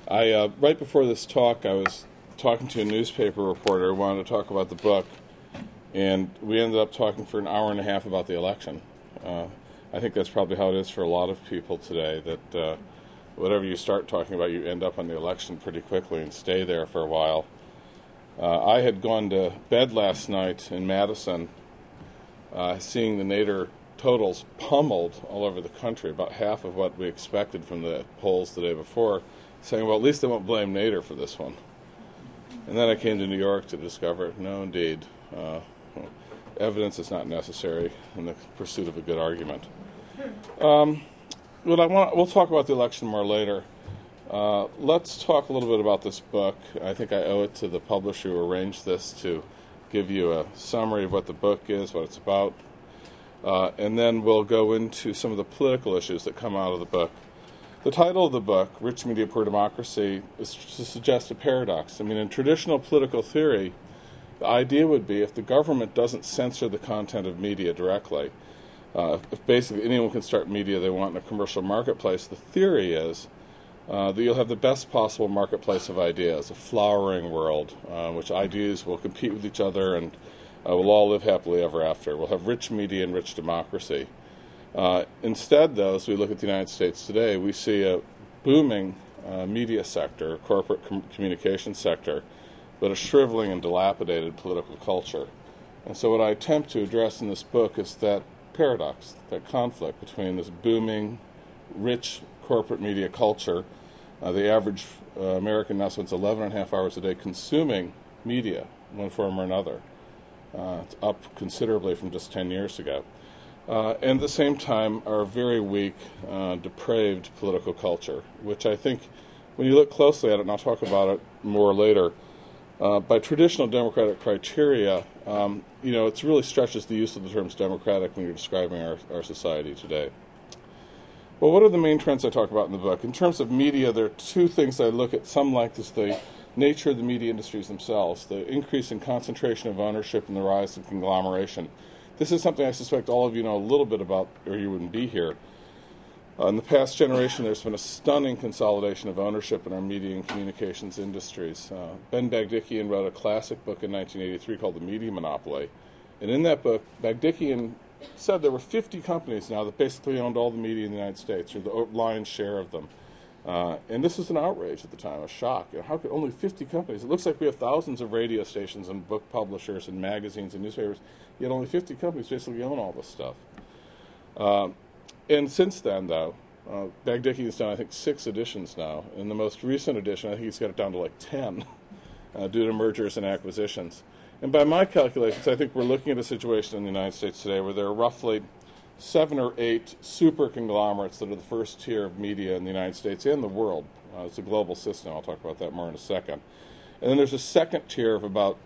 Right before this talk, I was talking to a newspaper reporter who wanted to talk about the book, and we ended up talking for an hour and a half about the election. I think that's probably how it is for a lot of people today, that whatever you start talking about, you end up on the election pretty quickly and stay there for a while. I had gone to bed last night in Madison, seeing the Nader totals pummeled all over the country, about half of what we expected from the polls the day before, saying, well, at least they won't blame Nader for this one. And then I came to New York to discover, no, indeed, evidence is not necessary in the pursuit of a good argument. We'll talk about the election more later. Let's talk a little bit about this book. I think I owe it to the publisher who arranged this to give you a summary of what the book is, what it's about, and then we'll go into some of the political issues that come out of the book. The title of the book, Rich Media, Poor Democracy, is to suggest a paradox. I mean, in traditional political theory, the idea would be if the government doesn't censor the content of media directly, if basically anyone can start media they want in a commercial marketplace, the theory is that you'll have the best possible marketplace of ideas, a flowering world, which ideas will compete with each other and we'll all live happily ever after. We'll have rich media and rich democracy. Instead, though, as we look at the United States today, we see a booming media sector, corporate communication sector, but a shriveling and dilapidated political culture. And so what I attempt to address in this book is that paradox, that conflict between this booming, rich corporate media culture. The average American now spends 11 and a half hours a day consuming media, one form or another. It's up considerably from just 10 years ago. And at the same time, our very weak, depraved political culture, which I think, when you look closely at it, and I'll talk about it more later, by traditional democratic criteria, it really stretches the use of the terms democratic when you're describing our society today. Well, what are the main trends I talk about in the book? In terms of media, there are two things I look at some length: is the nature of the media industries themselves, the increase in concentration of ownership and the rise of conglomeration. This is something I suspect all of you know a little bit about, or you wouldn't be here. In the past generation, there's been a stunning consolidation of ownership in our media and communications industries. Ben Bagdikian wrote a classic book in 1983 called The Media Monopoly. And in that book, Bagdikian said there were 50 companies now that basically owned all the media in the United States, or the lion's share of them. And this was an outrage at the time, a shock. How could only 50 companies? It looks like we have thousands of radio stations and book publishers and magazines and newspapers, yet only 50 companies basically own all this stuff. And since then, though, Bagdikian's done, I think, 6 editions now. In the most recent edition, I think he's got it down to like 10 due to mergers and acquisitions. And by my calculations, I think we're looking at a situation in the United States today where there are roughly 7 or 8 super conglomerates that are the first tier of media in the United States and the world. It's a global system. I'll talk about that more in a second. And then there's a second tier of about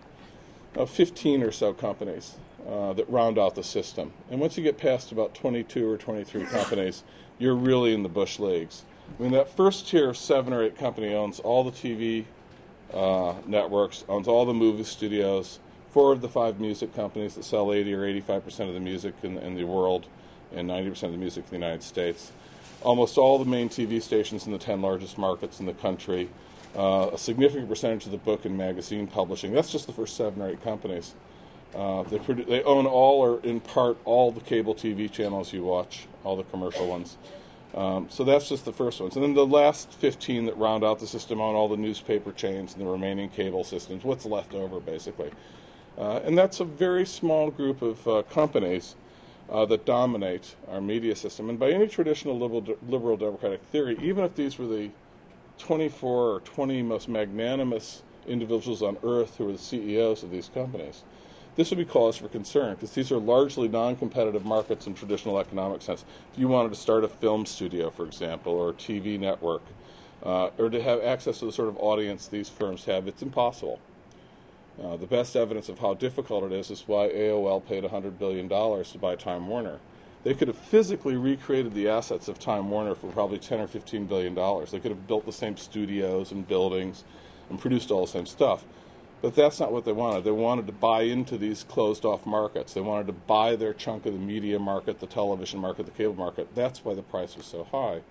15 or so companies that round out the system. And once you get past about 22 or 23 companies, you're really in the bush leagues. I mean, that first tier of 7 or 8 company owns all the TV networks, owns all the movie studios, 4 of the 5 music companies that sell 80 or 85% of the music in the world and 90% of the music in the United States. Almost all the main TV stations in the 10 largest markets in the country. A significant percentage of the book and magazine publishing. That's just the first 7 or 8 companies. They own all or in part all the cable TV channels you watch, all the commercial ones. So that's just the first ones. And then the last 15 that round out the system own all the newspaper chains and the remaining cable systems, what's left over basically. And that's a very small group of companies that dominate our media system. And by any traditional liberal democratic theory, even if these were the 24 or 20 most magnanimous individuals on earth who are the CEOs of these companies, this would be cause for concern, because these are largely non-competitive markets in traditional economic sense. If you wanted to start a film studio, for example, or a TV network, or to have access to the sort of audience these firms have, it's impossible. The best evidence of how difficult it is why AOL paid $100 billion to buy Time Warner. They could have physically recreated the assets of Time Warner for probably $10 or $15 billion. They could have built the same studios and buildings and produced all the same stuff. But that's not what they wanted. They wanted to buy into these closed-off markets. They wanted to buy their chunk of the media market, the television market, the cable market. That's why the price was so high.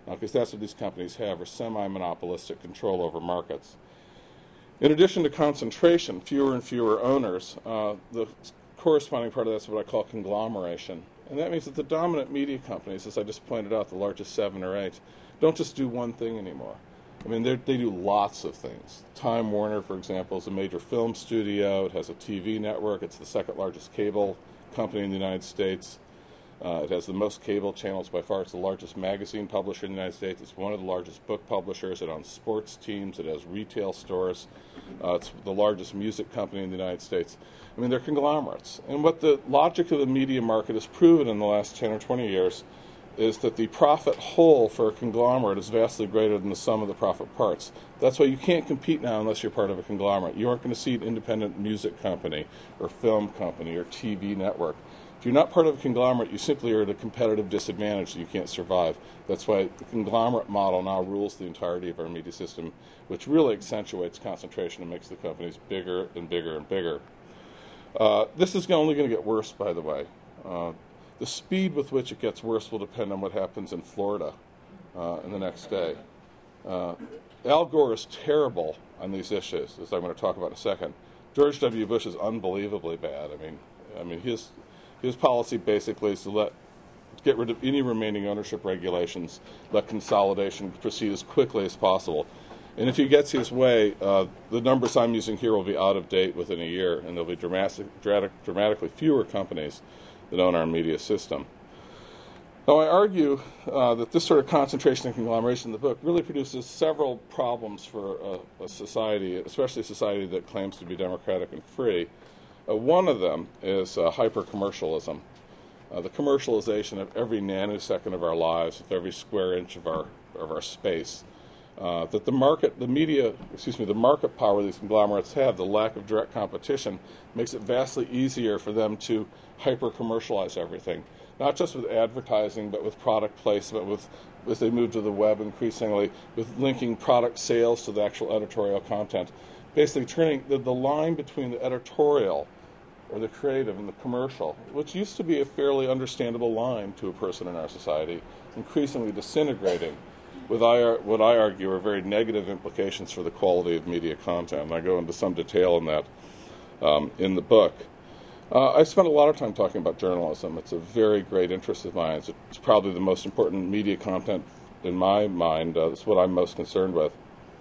because that's what these companies have, are semi-monopolistic control over markets. In addition to concentration, fewer and fewer owners, the corresponding part of that's what I call conglomeration. And that means that the dominant media companies, as I just pointed out, the largest 7 or 8, don't just do one thing anymore. I mean, they do lots of things. Time Warner, for example, is a major film studio. It has a TV network. It's the second largest cable company in the United States. It has the most cable channels by far. It's the largest magazine publisher in the United States. It's one of the largest book publishers. It owns sports teams. It has retail stores. It's the largest music company in the United States. I mean, they're conglomerates. And what the logic of the media market has proven in the last 10 or 20 years is that the profit whole for a conglomerate is vastly greater than the sum of the profit parts. That's why you can't compete now unless you're part of a conglomerate. You aren't going to see an independent music company or film company or TV network. If you're not part of a conglomerate, you simply are at a competitive disadvantage and you can't survive. That's why the conglomerate model now rules the entirety of our media system, which really accentuates concentration and makes the companies bigger and bigger and bigger. This is only going to get worse, by the way. The speed with which it gets worse will depend on what happens in Florida in the next day. Al Gore is terrible on these issues, as I'm going to talk about in a second. George W. Bush is unbelievably bad. I mean, his policy basically is to get rid of any remaining ownership regulations, let consolidation proceed as quickly as possible. And if he gets his way, the numbers I'm using here will be out of date within a year, and there'll be dramatically fewer companies that own our media system. Now, I argue that this sort of concentration and conglomeration in the book really produces several problems for a society, especially a society that claims to be democratic and free. One of them is hyper-commercialism, the commercialization of every nanosecond of our lives, of every square inch of our space. That the market power these conglomerates have, the lack of direct competition, makes it vastly easier for them to hyper-commercialize everything, not just with advertising, but with product placement, as they move to the web increasingly, with linking product sales to the actual editorial content. Basically turning the line between the editorial or the creative and the commercial, which used to be a fairly understandable line to a person in our society, increasingly disintegrating with what I argue are very negative implications for the quality of media content. And I go into some detail in that in the book. I spent a lot of time talking about journalism. It's a very great interest of mine. It's probably the most important media content in my mind. It's what I'm most concerned with.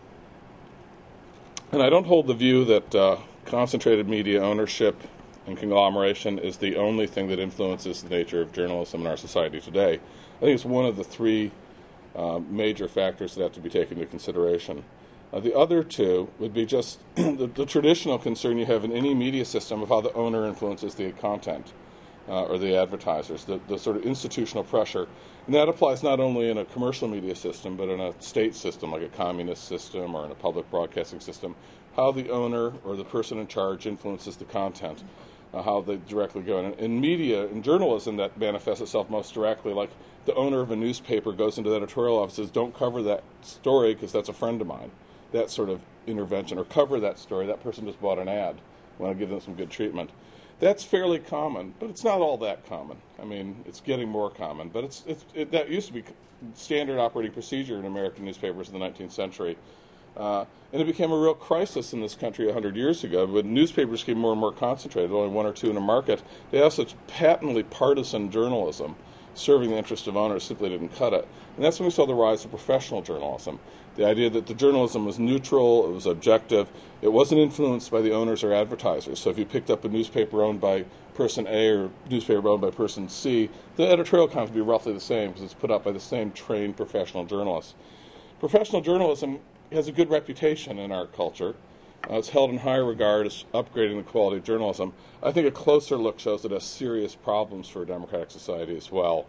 And I don't hold the view that concentrated media ownership and conglomeration is the only thing that influences the nature of journalism in our society today. I think it's one of the three major factors that have to be taken into consideration. The other two would be just the traditional concern you have in any media system of how the owner influences the content or the advertisers, the sort of institutional pressure. And that applies not only in a commercial media system, but in a state system like a communist system or in a public broadcasting system, how the owner or the person in charge influences the content, how they directly go in. In media, in journalism, that manifests itself most directly, like the owner of a newspaper goes into the editorial office and says, don't cover that story because that's a friend of mine. That sort of intervention, or cover that story, that person just bought an ad, I want to give them some good treatment. That's fairly common, but it's not all that common. I mean, it's getting more common, but that used to be standard operating procedure in American newspapers in the 19th century. And it became a real crisis in this country 100 years ago. When newspapers became more and more concentrated, only one or two in a market, they have such patently partisan journalism serving the interest of owners simply didn't cut it. And that's when we saw the rise of professional journalism. The idea that the journalism was neutral, it was objective, it wasn't influenced by the owners or advertisers. So if you picked up a newspaper owned by person A or a newspaper owned by person C, the editorial content would be roughly the same because it's put out by the same trained professional journalists. Professional journalism has a good reputation in our culture. It's held in high regard as upgrading the quality of journalism. I think a closer look shows it has serious problems for a democratic society as well.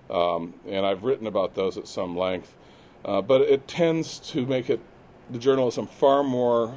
And I've written about those at some length. But it tends to make the journalism far more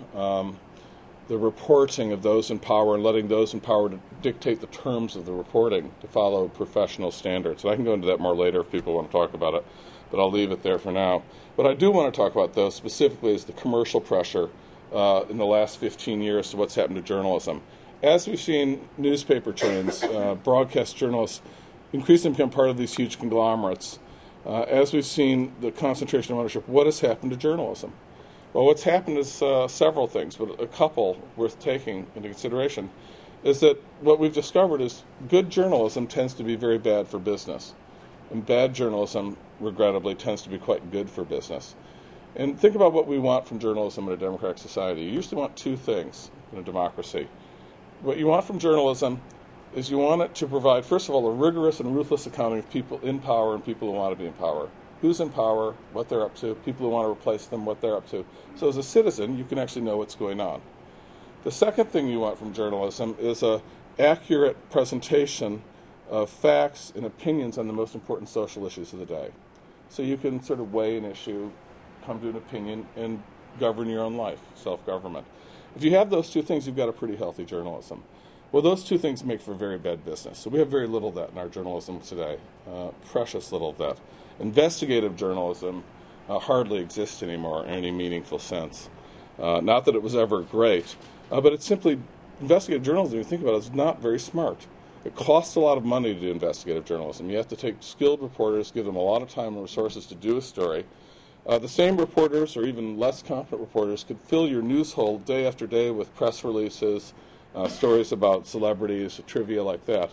the reporting of those in power and letting those in power to dictate the terms of the reporting to follow professional standards. And I can go into that more later if people want to talk about it, but I'll leave it there for now. What I do want to talk about, though, specifically is the commercial pressure in the last 15 years to what's happened to journalism. As we've seen newspaper chains, broadcast journalists increasingly become part of these huge conglomerates. As we've seen the concentration of ownership, what has happened to journalism? Well, what's happened is several things, but a couple worth taking into consideration is that what we've discovered is good journalism tends to be very bad for business, and bad journalism, regrettably, tends to be quite good for business. And think about what we want from journalism in a democratic society. You usually want two things in a democracy. What you want from journalism is you want it to provide, first of all, a rigorous and ruthless accounting of people in power and people who want to be in power. Who's in power, what they're up to, people who want to replace them, what they're up to. So as a citizen, you can actually know what's going on. The second thing you want from journalism is an accurate presentation of facts and opinions on the most important social issues of the day. So you can sort of weigh an issue, come to an opinion, and govern your own life, self-government. If you have those two things, you've got a pretty healthy journalism. Well, those two things make for very bad business. So we have very little of that in our journalism today, precious little of that. Investigative journalism hardly exists anymore in any meaningful sense. Not that it was ever great, but it's simply, investigative journalism, if you think about it, is not very smart. It costs a lot of money to do investigative journalism. You have to take skilled reporters, give them a lot of time and resources to do a story. The same reporters, or even less competent reporters, could fill your news hole day after day with press releases, stories about celebrities, trivia like that.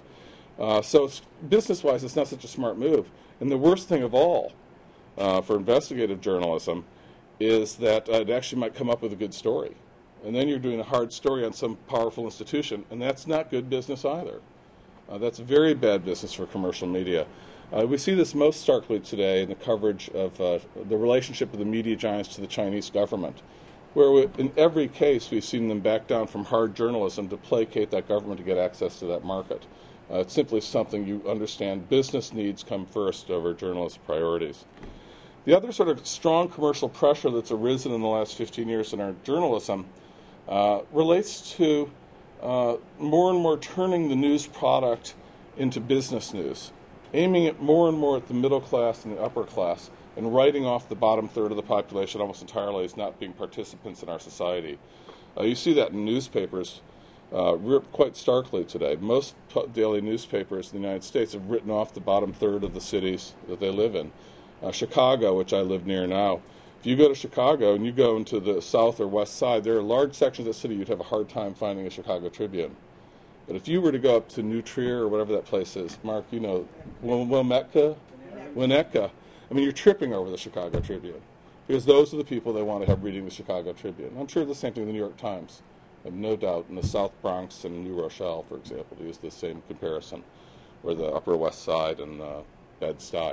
So business-wise, it's not such a smart move. And the worst thing of all for investigative journalism is that it actually might come up with a good story. And then you're doing a hard story on some powerful institution, and that's not good business either. That's very bad business for commercial media. We see this most starkly today in the coverage of the relationship of the media giants to the Chinese government, where in every case we've seen them back down from hard journalism to placate that government to get access to that market. It's simply something you understand. Business needs come first over journalist priorities. The other sort of strong commercial pressure that's arisen in the last 15 years in our journalism relates to more and more turning the news product into business news, aiming it more and more at the middle class and the upper class, and writing off the bottom third of the population almost entirely as not being participants in our society. You see that in newspapers quite starkly today. Most daily newspapers in the United States have written off the bottom third of the cities that they live in. Chicago, which I live near now, if you go to Chicago and you go into the south or west side, there are large sections of the city you'd have a hard time finding a Chicago Tribune. But if you were to go up to New Trier or whatever that place is, Mark, you know, Winnetka, I mean, you're tripping over the Chicago Tribune because those are the people they want to have reading the Chicago Tribune. I'm sure the same thing with the New York Times. I have no doubt in the South Bronx and New Rochelle, for example, to use the same comparison, or the Upper West Side and Bed-Stuy.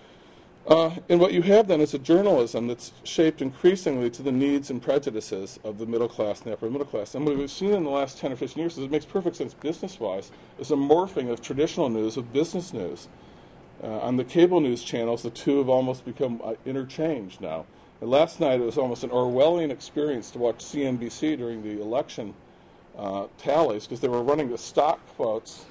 And what you have then is a journalism that's shaped increasingly to the needs and prejudices of the middle class and the upper middle class. And what we've seen in the last 10 or 15 years, is it makes perfect sense business-wise, is a morphing of traditional news with business news. On the cable news channels, the two have almost become interchanged now. And last night it was almost an Orwellian experience to watch CNBC during the election tallies, because they were running the stock quotes.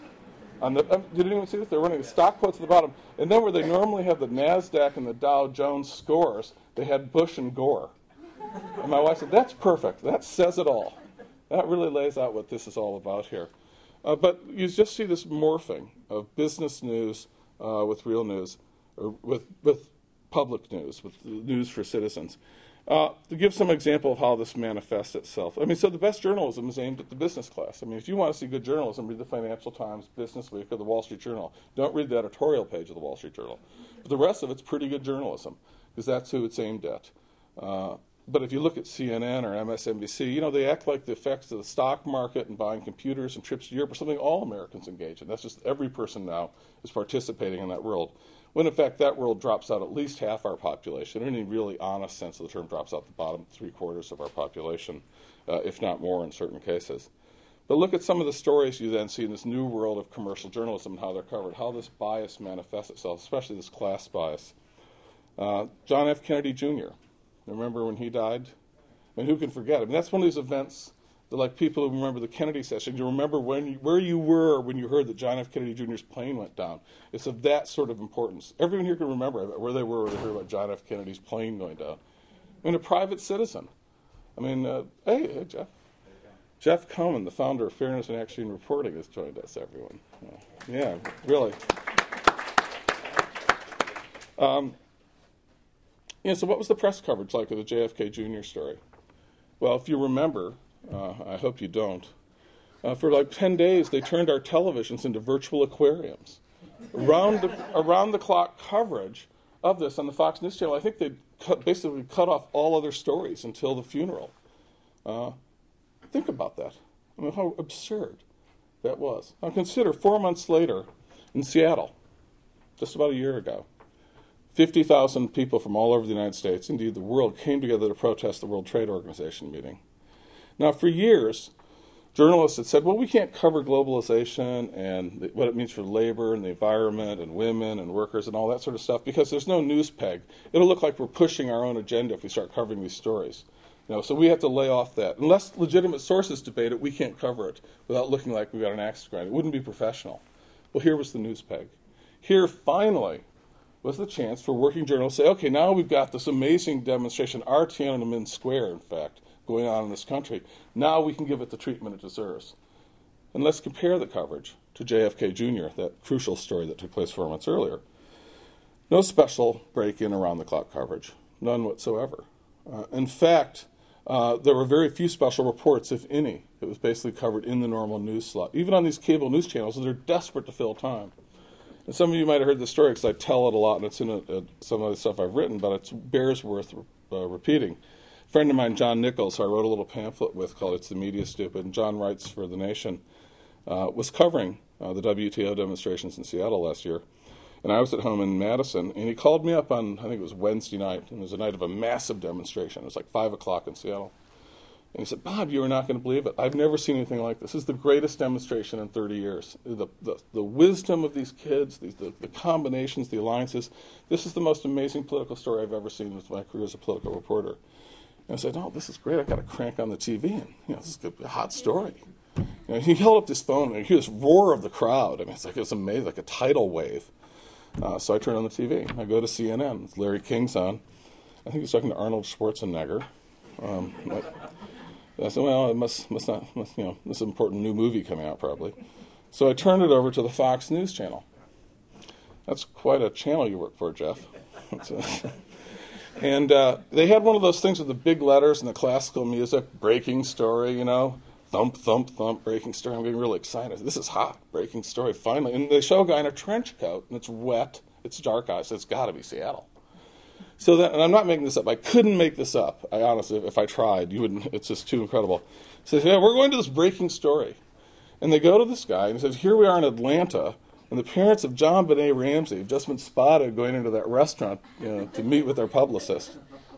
Did anyone see this? They're running the stock quotes at the bottom. And then where they normally have the NASDAQ and the Dow Jones scores, they had Bush and Gore. And my wife said, that's perfect. That says it all. That really lays out what this is all about here. But you just see this morphing of business news with real news, or with public news, with news for citizens. To give some example of how this manifests itself. I mean, so the best journalism is aimed at the business class. I mean, if you want to see good journalism, read the Financial Times, Business Week, or the Wall Street Journal. Don't read the editorial page of the Wall Street Journal. But the rest of it's pretty good journalism, because that's who it's aimed at. But if you look at CNN or MSNBC, you know, they act like the effects of the stock market and buying computers and trips to Europe are something all Americans engage in. That's just every person now is participating in that world. When, in fact, that world drops out at least half our population. In any really honest sense of the term, drops out the bottom three-quarters of our population, if not more in certain cases. But look at some of the stories you then see in this new world of commercial journalism and how they're covered, how this bias manifests itself, especially this class bias. John F. Kennedy Jr., remember when he died? I mean, who can forget? I mean, that's one of these events that, like people who remember the Kennedy session, you remember where you were when you heard that John F. Kennedy Jr.'s plane went down. It's of that sort of importance. Everyone here can remember where they were when they heard about John F. Kennedy's plane going down. I mean, a private citizen. I mean, hey, Jeff. Jeff Cohen, the founder of Fairness in Action Reporting, has joined us, everyone. Yeah, really. So what was the press coverage like of the JFK Jr. story? Well, if you remember, I hope you don't, for like 10 days they turned our televisions into virtual aquariums. Around the clock coverage of this on the Fox News Channel, I think they basically cut off all other stories until the funeral. Think about that. I mean, how absurd that was. Now consider 4 months later in Seattle, just about a year ago, 50,000 people from all over the United States, indeed the world, came together to protest the World Trade Organization meeting. Now, for years, journalists had said, well, we can't cover globalization and what it means for labor and the environment and women and workers and all that sort of stuff because there's no news peg. It'll look like we're pushing our own agenda if we start covering these stories. So we have to lay off that. Unless legitimate sources debate it, we can't cover it without looking like we've got an axe to grind. It wouldn't be professional. Well, here was the news peg. Here, finally, was the chance for working journalists to say, okay, now we've got this amazing demonstration, our Tiananmen Square, in fact, going on in this country. Now we can give it the treatment it deserves. And let's compare the coverage to JFK Jr., that crucial story that took place 4 months earlier. No special break-in around-the-clock coverage, none whatsoever. In fact, there were very few special reports, if any. It was basically covered in the normal news slot. Even on these cable news channels, they're desperate to fill time. And some of you might have heard this story because I tell it a lot, and it's in some of the stuff I've written, but it bears worth repeating. A friend of mine, John Nichols, who I wrote a little pamphlet with called It's the Media Stupid, and John writes for The Nation, was covering the WTO demonstrations in Seattle last year. And I was at home in Madison, and he called me up on, I think it was Wednesday night, and it was a night of a massive demonstration. It was like 5 o'clock in Seattle. And he said, Bob, you are not going to believe it. I've never seen anything like this. This is the greatest demonstration in 30 years. The wisdom of these kids, the combinations, the alliances, this is the most amazing political story I've ever seen with my career as a political reporter. And I said, oh, this is great. I've got to crank on the TV, and this is a hot story. He held up his phone, and you hear this roar of the crowd. I mean, it's amazing, like a tidal wave. So I turn on the TV. I go to CNN. It's Larry King's on. I think he's talking to Arnold Schwarzenegger. I said, well, it must not, this is an important new movie coming out probably. So I turned it over to the Fox News channel. That's quite a channel you work for, Jeff. And they had one of those things with the big letters and the classical music, breaking story, thump, thump, thump, breaking story. I'm getting really excited. This is hot, breaking story, finally. And they show a guy in a trench coat, and it's wet, it's dark out, so it's got to be Seattle. So that, and I'm not making this up. I couldn't make this up. I honestly, if I tried, you wouldn't. It's just too incredible. So they say, we're going to this breaking story. And they go to this guy, and he says, here we are in Atlanta, and the parents of John Benet Ramsey have just been spotted going into that restaurant to meet with their publicist.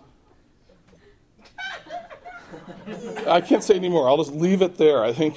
I can't say any more. I'll just leave it there. I think,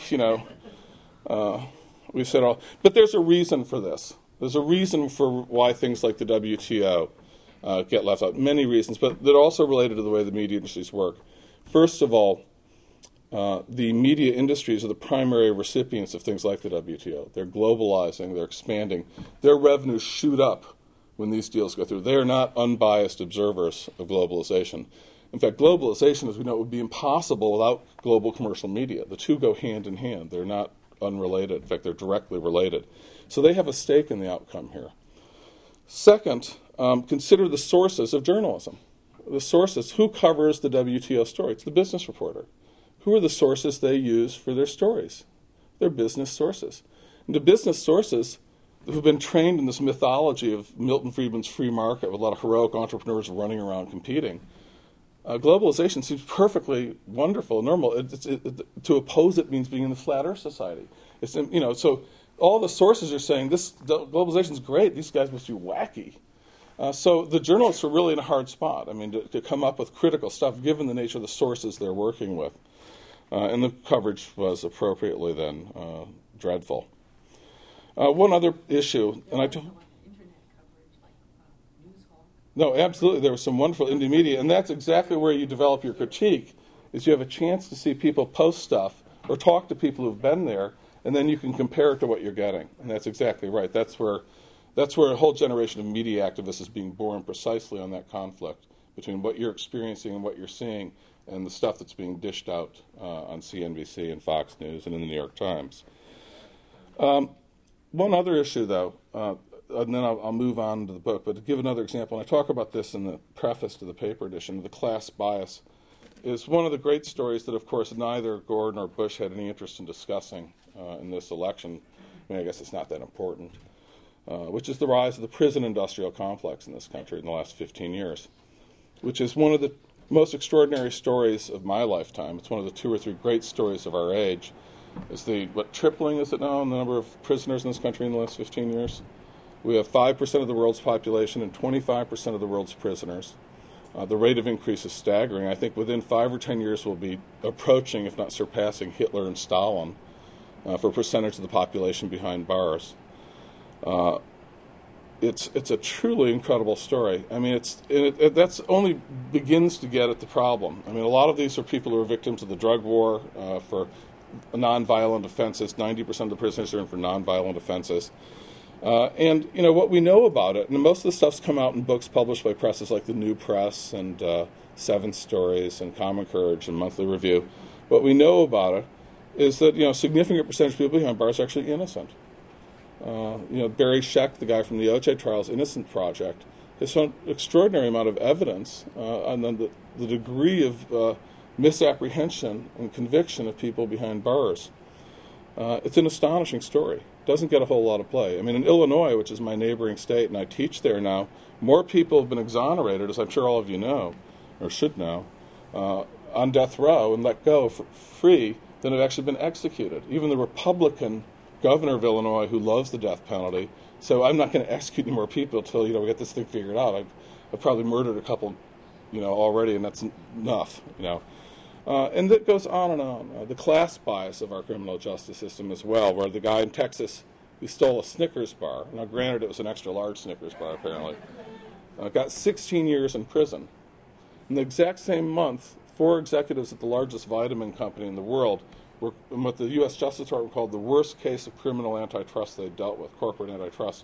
we've said all. But there's a reason for this. There's a reason for why things like the WTO get left out. Many reasons, but they're also related to the way the media industries work. First of all, the media industries are the primary recipients of things like the WTO. They're globalizing, they're expanding. Their revenues shoot up when these deals go through. They are not unbiased observers of globalization. In fact, globalization, as we know, would be impossible without global commercial media. The two go hand in hand. They're not unrelated. In fact, they're directly related. So they have a stake in the outcome here. Second, consider the sources of journalism. The sources, who covers the WTO story? It's the business reporter. Who are the sources they use for their stories? They're business sources. And the business sources who've been trained in this mythology of Milton Friedman's free market with a lot of heroic entrepreneurs running around competing, globalization seems perfectly wonderful, normal. To oppose it means being in the Flat Earth Society. So all the sources are saying this globalization is great. These guys must be wacky. So the journalists are really in a hard spot. I mean, to come up with critical stuff, given the nature of the sources they're working with, and the coverage was appropriately then dreadful. One other issue, and I told. No, absolutely. There was some wonderful indie media, and that's exactly where you develop your critique, is you have a chance to see people post stuff or talk to people who've been there, and then you can compare it to what you're getting. And that's exactly right. That's where a whole generation of media activists is being born, precisely on that conflict between what you're experiencing and what you're seeing and the stuff that's being dished out on CNBC and Fox News and in the New York Times. One other issue, though, and then I'll move on to the book. But to give another example, and I talk about this in the preface to the paper edition, the class bias is one of the great stories that, of course, neither Gore nor Bush had any interest in discussing in this election. I mean, I guess it's not that important, which is the rise of the prison industrial complex in this country in the last 15 years, which is one of the most extraordinary stories of my lifetime. It's one of the 2 or 3 great stories of our age. It's tripling is it now in the number of prisoners in this country in the last 15 years? We have 5% of the world's population and 25% of the world's prisoners. The rate of increase is staggering. I think within 5 or 10 years we'll be approaching, if not surpassing, Hitler and Stalin for percentage of the population behind bars. It's a truly incredible story. I mean, that's only begins to get at the problem. I mean, a lot of these are people who are victims of the drug war for nonviolent offenses. 90% of the prisoners are in for nonviolent offenses. And, you know, what we know about it, and most of the stuff's come out in books published by presses like the New Press and Seven Stories and Common Courage and Monthly Review. What we know about it is that, you know, a significant percentage of people behind bars are actually innocent. You know, Barry Scheck, the guy from the O.J. Trials Innocent Project, has found an extraordinary amount of evidence on the degree of misapprehension and conviction of people behind bars. It's an astonishing story. Doesn't get a whole lot of play. I mean, in Illinois, which is my neighboring state, and I teach there now, more people have been exonerated, as I'm sure all of you know, or should know, on death row and let go for free than have actually been executed. Even the Republican governor of Illinois, who loves the death penalty, so I'm not going to execute any more people until, you know, we get this thing figured out. I've probably murdered a couple, you know, already, and that's enough, you know. And that goes on and on. The class bias of our criminal justice system as well, where the guy in Texas who stole a Snickers bar, now granted it was an extra large Snickers bar apparently, got 16 years in prison. In the exact same month, 4 executives at the largest vitamin company in the world were in what the U.S. Justice Department called the worst case of criminal antitrust they dealt with, corporate antitrust,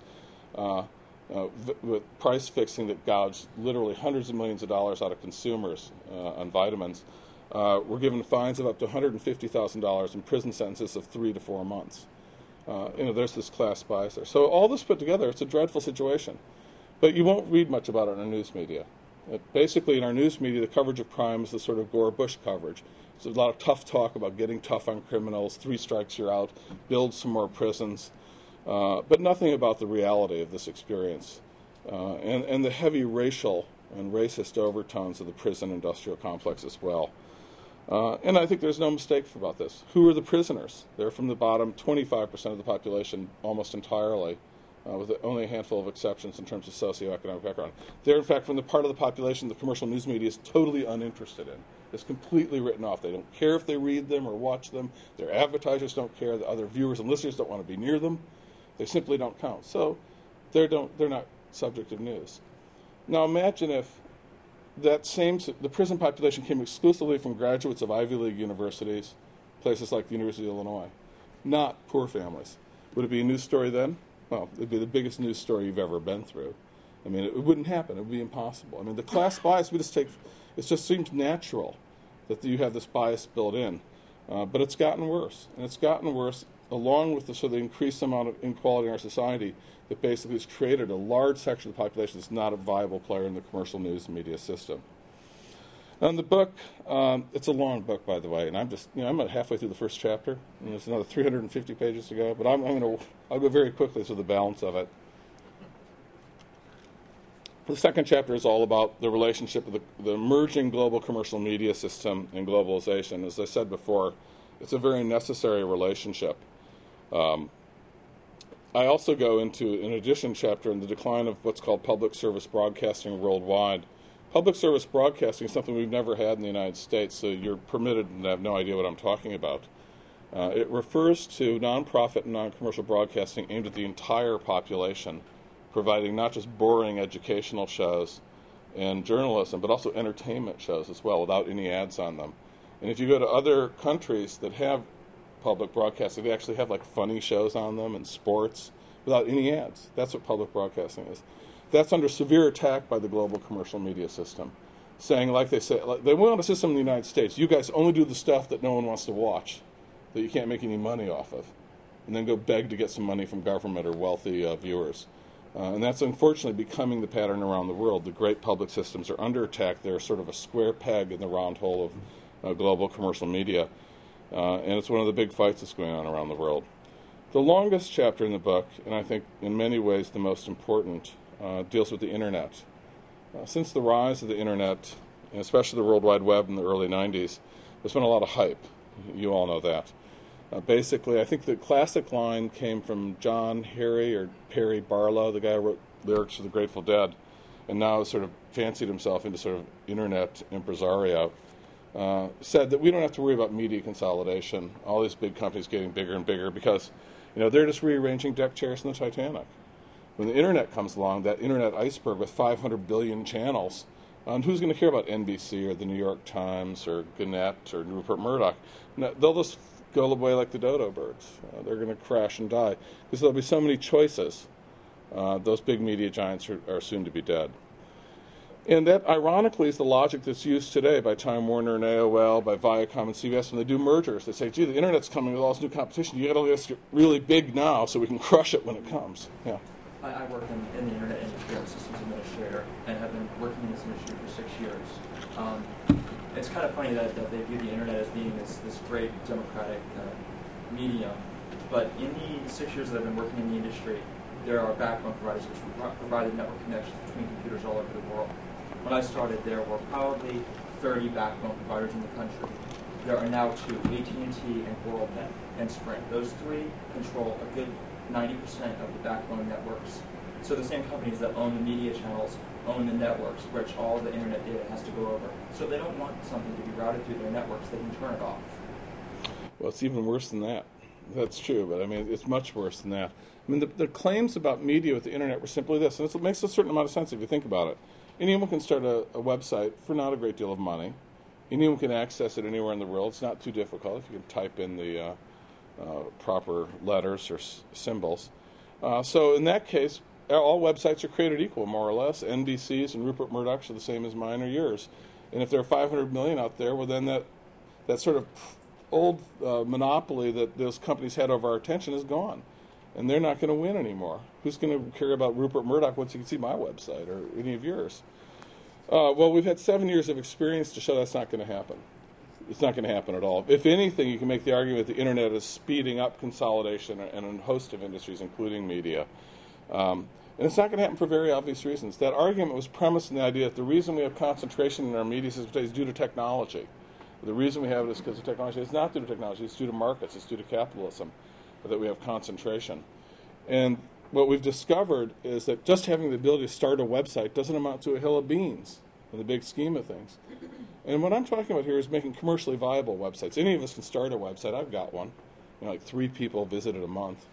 with price fixing that gouged literally hundreds of millions of dollars out of consumers on vitamins. Were given fines of up to $150,000 and prison sentences of 3 to 4 months. You know, there's this class bias there. So all this put together, it's a dreadful situation. But you won't read much about it in our news media. Basically, in our news media, the coverage of crime is the sort of Gore-Bush coverage. There's a lot of tough talk about getting tough on criminals, 3 strikes, you're out, build some more prisons, but nothing about the reality of this experience and the heavy racial and racist overtones of the prison industrial complex as well. And I think there's no mistake about this. Who are the prisoners? They're from the bottom 25% of the population almost entirely, with only a handful of exceptions in terms of socioeconomic background. They're, in fact, from the part of the population the commercial news media is totally uninterested in. It's completely written off. They don't care if they read them or watch them. Their advertisers don't care. The other viewers and listeners don't want to be near them. They simply don't count. So they're not subject of news. Now imagine if the prison population came exclusively from graduates of Ivy League universities, places like the University of Illinois, not poor families. Would it be a news story then? Well, it would be the biggest news story you've ever been through. I mean, it wouldn't happen. It would be impossible. I mean, the class bias, it just seems natural that you have this bias built in. But it's gotten worse. And it's gotten worse along with the increased amount of inequality in our society that basically has created a large section of the population that's not a viable player in the commercial news media system. And the book, it's a long book, by the way, and I'm about halfway through the first chapter, and there's another 350 pages to go, but I'll go very quickly through the balance of it. The second chapter is all about the relationship of the emerging global commercial media system and globalization. As I said before, it's a very necessary relationship. I also go into an addition chapter in the decline of what's called public service broadcasting worldwide. Public service broadcasting is something we've never had in the United States, so you're permitted to have no idea what I'm talking about. It refers to nonprofit and non-commercial broadcasting aimed at the entire population, providing not just boring educational shows and journalism, but also entertainment shows as well, without any ads on them. And if you go to other countries that have public broadcasting, they actually have like funny shows on them and sports without any ads. That's what public broadcasting is. That's under severe attack by the global commercial media system, saying, like they say, they want a system in the United States. You guys only do the stuff that no one wants to watch, that you can't make any money off of, and then go beg to get some money from government or wealthy viewers. And that's unfortunately becoming the pattern around the world. The great public systems are under attack. They're sort of a square peg in the round hole of global commercial media. And it's one of the big fights that's going on around the world. The longest chapter in the book, and I think in many ways the most important, deals with the Internet. Since the rise of the Internet, and especially the World Wide Web in the early 90s, there's been a lot of hype. You all know that. Basically, I think the classic line came from John Perry Barlow, the guy who wrote lyrics for the Grateful Dead, and now sort of fancied himself into sort of Internet impresario. Said that we don't have to worry about media consolidation, all these big companies getting bigger and bigger, because they're just rearranging deck chairs in the Titanic. When the Internet comes along, that Internet iceberg with 500 billion channels, and who's going to care about NBC or the New York Times or Gannett or Rupert Murdoch? No, they'll just go away like the dodo birds. They're going to crash and die because there'll be so many choices. Those big media giants are soon to be dead. And that, ironically, is the logic that's used today by Time Warner and AOL, by Viacom and CBS when they do mergers. They say, gee, the Internet's coming with all this new competition. You got to get really big now so we can crush it when it comes. Yeah. I work in the Internet industry. I'm a systems administrator and have been working in this industry for 6 years. It's kind of funny that they view the Internet as being this great democratic medium. But in the 6 years that I've been working in the industry, there are backbone providers which provide the network connections between computers all over the world. When I started, there were probably 30 backbone providers in the country. There are now 2, AT&T and WorldNet and Sprint. Those 3 control a good 90% of the backbone networks. So the same companies that own the media channels own the networks, which all the Internet data has to go over. So if they don't want something to be routed through their networks, they can turn it off. Well, it's even worse than that. That's true, but I mean, it's much worse than that. I mean, the claims about media with the Internet were simply this, and it makes a certain amount of sense if you think about it. Anyone can start a website for not a great deal of money. Anyone can access it anywhere in the world. It's not too difficult if you can type in the proper letters or symbols. So in that case, all websites are created equal, more or less. NBC's and Rupert Murdoch's are the same as mine or yours. And if there are 500 million out there, well, then that sort of old monopoly that those companies had over our attention is gone. And they're not going to win anymore. Who's going to care about Rupert Murdoch once you can see my website or any of yours? Well, we've had 7 years of experience to show that's not going to happen. It's not going to happen at all. If anything, you can make the argument the Internet is speeding up consolidation in a host of industries, including media. And it's not going to happen for very obvious reasons. That argument was premised on the idea that the reason we have concentration in our media system today is due to technology. The reason we have it is because of technology. It's not due to technology. It's due to markets. It's due to capitalism that we have concentration. And what we've discovered is that just having the ability to start a website doesn't amount to a hill of beans in the big scheme of things. And what I'm talking about here is making commercially viable websites. Any of us can start a website. I've got one. Like 3 people visit it a month.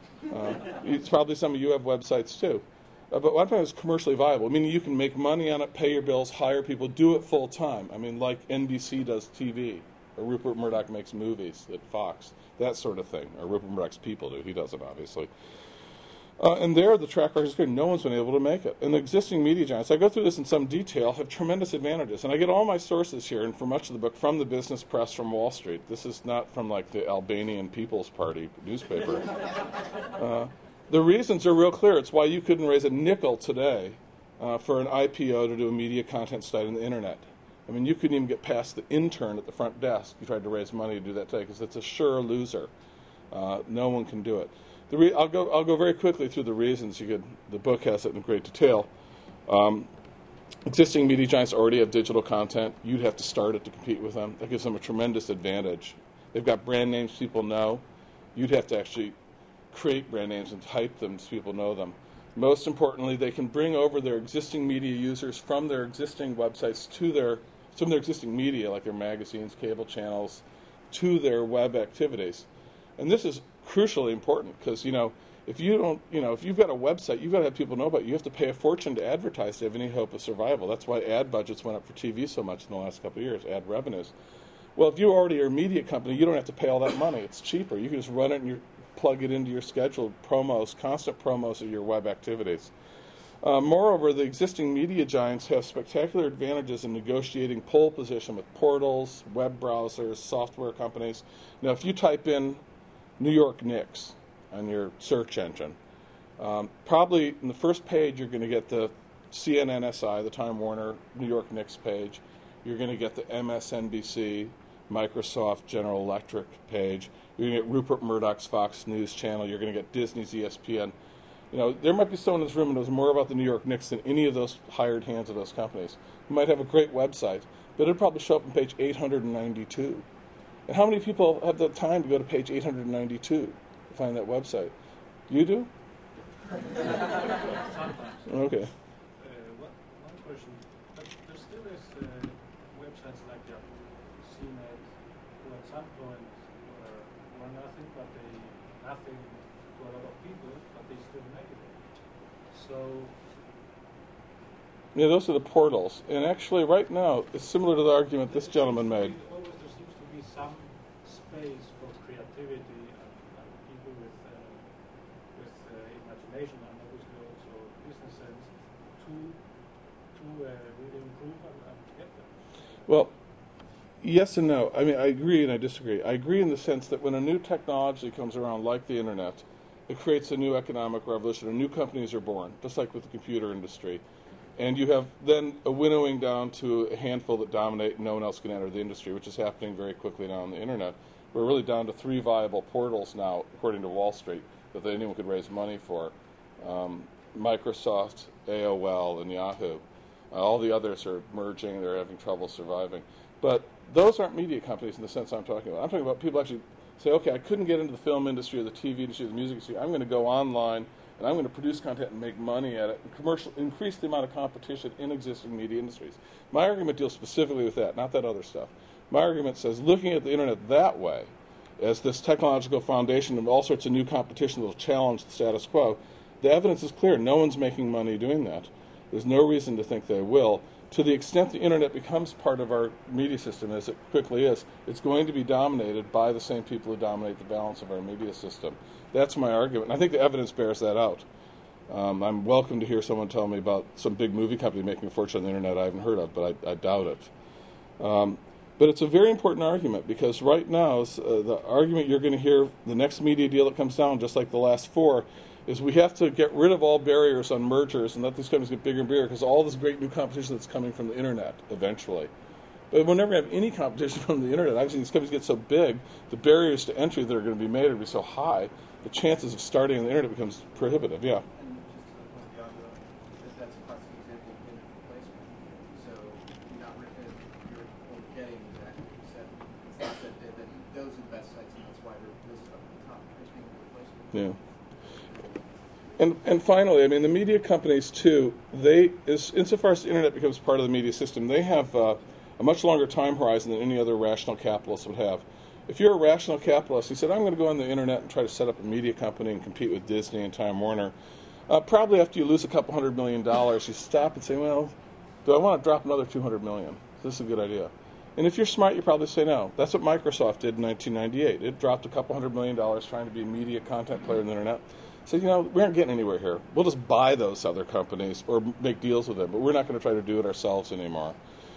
It's probably some of you have websites too. But what I'm talking about is commercially viable. I mean, you can make money on it, pay your bills, hire people, do it full time. I mean, like NBC does TV, or Rupert Murdoch makes movies at Fox, that sort of thing. Or Rupert Murdoch's people do. He doesn't, obviously. And there, the track record is good. No one's been able to make it. And the existing media giants, I go through this in some detail, have tremendous advantages. And I get all my sources here, and for much of the book, from the business press from Wall Street. This is not from, like, the Albanian People's Party newspaper. The reasons are real clear. It's why you couldn't raise a nickel today for an IPO to do a media content site on the Internet. I mean, you couldn't even get past the intern at the front desk. You tried to raise money to do that today because it's a sure loser. No one can do it. I'll go very quickly through the reasons. The book has it in great detail. Existing media giants already have digital content. You'd have to start it to compete with them. That gives them a tremendous advantage. They've got brand names people know. You'd have to actually create brand names and type them so people know them. Most importantly, they can bring over their existing media users from their existing websites to some of their existing media, like their magazines, cable channels, to their web activities. And this is crucially important because, if you've got a website, you've got to have people know about it. You have to pay a fortune to advertise to have any hope of survival. That's why ad budgets went up for TV so much in the last couple of years, ad revenues. Well, if you already are a media company, you don't have to pay all that money. It's cheaper. You can just run it and plug it into your scheduled promos, constant promos of your web activities. Moreover, the existing media giants have spectacular advantages in negotiating pole position with portals, web browsers, software companies. Now, if you type in New York Knicks on your search engine, Probably in the first page you're going to get the CNN-SI, the Time Warner New York Knicks page. You're going to get the MSNBC, Microsoft, General Electric page. You're going to get Rupert Murdoch's Fox News channel. You're going to get Disney's ESPN. You know, there might be someone in this room who knows more about the New York Knicks than any of those hired hands of those companies. You might have a great website, but it'll probably show up on page 892. And how many people have the time to go to page 892 to find that website? You do? Sometimes. Okay. One question. But there still is websites like CNET, who at some point were nothing, but nothing to a lot of people, but they still make it. So. Yeah, those are the portals. And actually, right now, it's similar to the argument this gentleman made. Always there seems to be some space for creativity and people with imagination and obviously also business sense to really improve and get them. Well, yes and no. I mean, I agree and I disagree. I agree in the sense that when a new technology comes around, like the internet, it creates a new economic revolution, and new companies are born, just like with the computer industry. And you have then a winnowing down to a handful that dominate and no one else can enter the industry, which is happening very quickly now on the internet. We're really down to 3 viable portals now, according to Wall Street, that anyone could raise money for. Microsoft, AOL, and Yahoo. All the others are merging, they're having trouble surviving. But those aren't media companies in the sense I'm talking about. I'm talking about people actually say, okay, I couldn't get into the film industry or the TV industry or the music industry. I'm going to go online and I'm going to produce content and make money at it, and increase the amount of competition in existing media industries. My argument deals specifically with that, not that other stuff. My argument says looking at the internet that way, as this technological foundation of all sorts of new competition that will challenge the status quo, the evidence is clear. No one's making money doing that. There's no reason to think they will. To the extent the internet becomes part of our media system, as it quickly is, it's going to be dominated by the same people who dominate the balance of our media system. That's my argument, and I think the evidence bears that out. I'm welcome to hear someone tell me about some big movie company making a fortune on the internet I haven't heard of, but I doubt it. But it's a very important argument, because right now, the argument you're going to hear, the next media deal that comes down, just like the last 4, is we have to get rid of all barriers on mergers and let these companies get bigger and bigger, because all this great new competition that's coming from the internet eventually. But we're never going to have any competition from the internet. Actually, these companies get so big, the barriers to entry that are going to be made are going to be so high, the chances of starting on the internet becomes prohibitive. Yeah. And just to the point beyond that's a classic example of payment replacement. So you're not you're only getting exactly what you said. It's not that those are the best sites, and that's why they're listed up at the top as being a replacement. Yeah. And finally, I mean, the media companies, too, insofar as the internet becomes part of the media system, they have a much longer time horizon than any other rational capitalist would have. If you're a rational capitalist, you said, I'm going to go on the internet and try to set up a media company and compete with Disney and Time Warner, probably after you lose a couple $100 million, you stop and say, well, do I want to drop another $200 million? This is a good idea. And if you're smart, you probably say no. That's what Microsoft did in 1998. It dropped a couple $100 million trying to be a media content player on the internet. So, we aren't getting anywhere here. We'll just buy those other companies or make deals with them, but we're not going to try to do it ourselves anymore.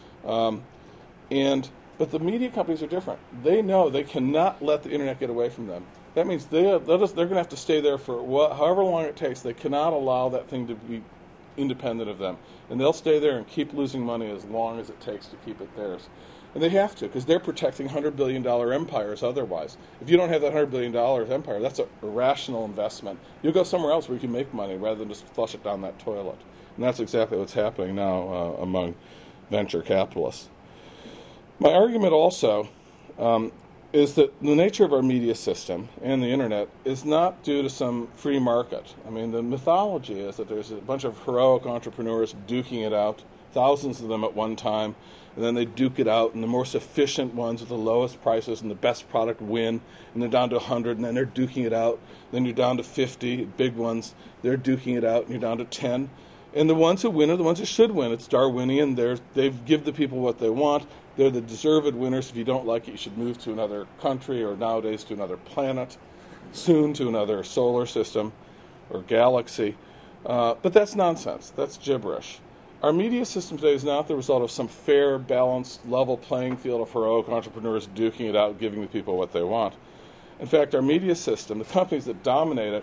But the media companies are different. They know they cannot let the internet get away from them. That means they're going to have to stay there for however long it takes. They cannot allow that thing to be independent of them. And they'll stay there and keep losing money as long as it takes to keep it theirs. And they have to, because they're protecting $100 billion empires otherwise. If you don't have that $100 billion empire, that's a rational investment. You'll go somewhere else where you can make money rather than just flush it down that toilet. And that's exactly what's happening now among venture capitalists. My argument also is that the nature of our media system and the internet is not due to some free market. I mean, the mythology is that there's a bunch of heroic entrepreneurs duking it out, thousands of them at one time, and then they duke it out, and the most efficient ones with the lowest prices and the best product win, and they're down to 100, and then they're duking it out. Then you're down to 50, big ones. They're duking it out, and you're down to 10. And the ones who win are the ones who should win. It's Darwinian. They've give the people what they want. They're the deserved winners. If you don't like it, you should move to another country, or nowadays to another planet, soon to another solar system or galaxy. But that's nonsense. That's gibberish. Our media system today is not the result of some fair, balanced, level playing field of heroic entrepreneurs duking it out, giving the people what they want. In fact, our media system, the companies that dominate it,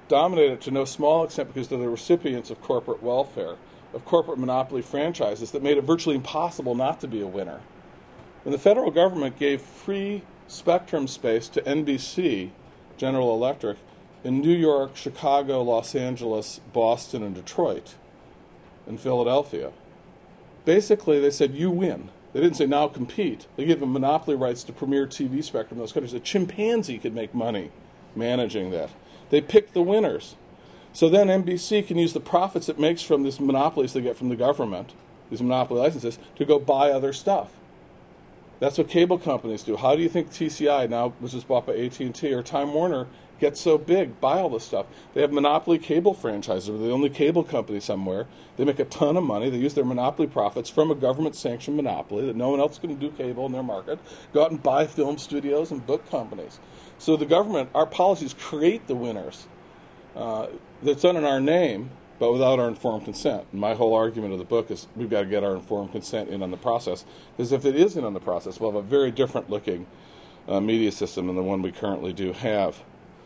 dominated it to no small extent because they're the recipients of corporate welfare, of corporate monopoly franchises that made it virtually impossible not to be a winner. When the federal government gave free spectrum space to NBC, General Electric, in New York, Chicago, Los Angeles, Boston, and Detroit, and Philadelphia, basically they said, you win. They didn't say, now compete. They gave them monopoly rights to premier TV spectrum in those countries. A chimpanzee could make money managing that. They picked the winners. So then NBC can use the profits it makes from these monopolies they get from the government, these monopoly licenses, to go buy other stuff. That's what cable companies do. How do you think TCI, now which is bought by AT&T, or Time Warner, gets so big, buy all this stuff? They have monopoly cable franchises. They're the only cable company somewhere. They make a ton of money. They use their monopoly profits from a government-sanctioned monopoly that no one else can do cable in their market. Go out and buy film studios and book companies. So the government, our policies create the winners. That's done in our name, but without our informed consent. And my whole argument of the book is we've got to get our informed consent in on the process, because if it isn't on the process, we'll have a very different looking media system than the one we currently do have.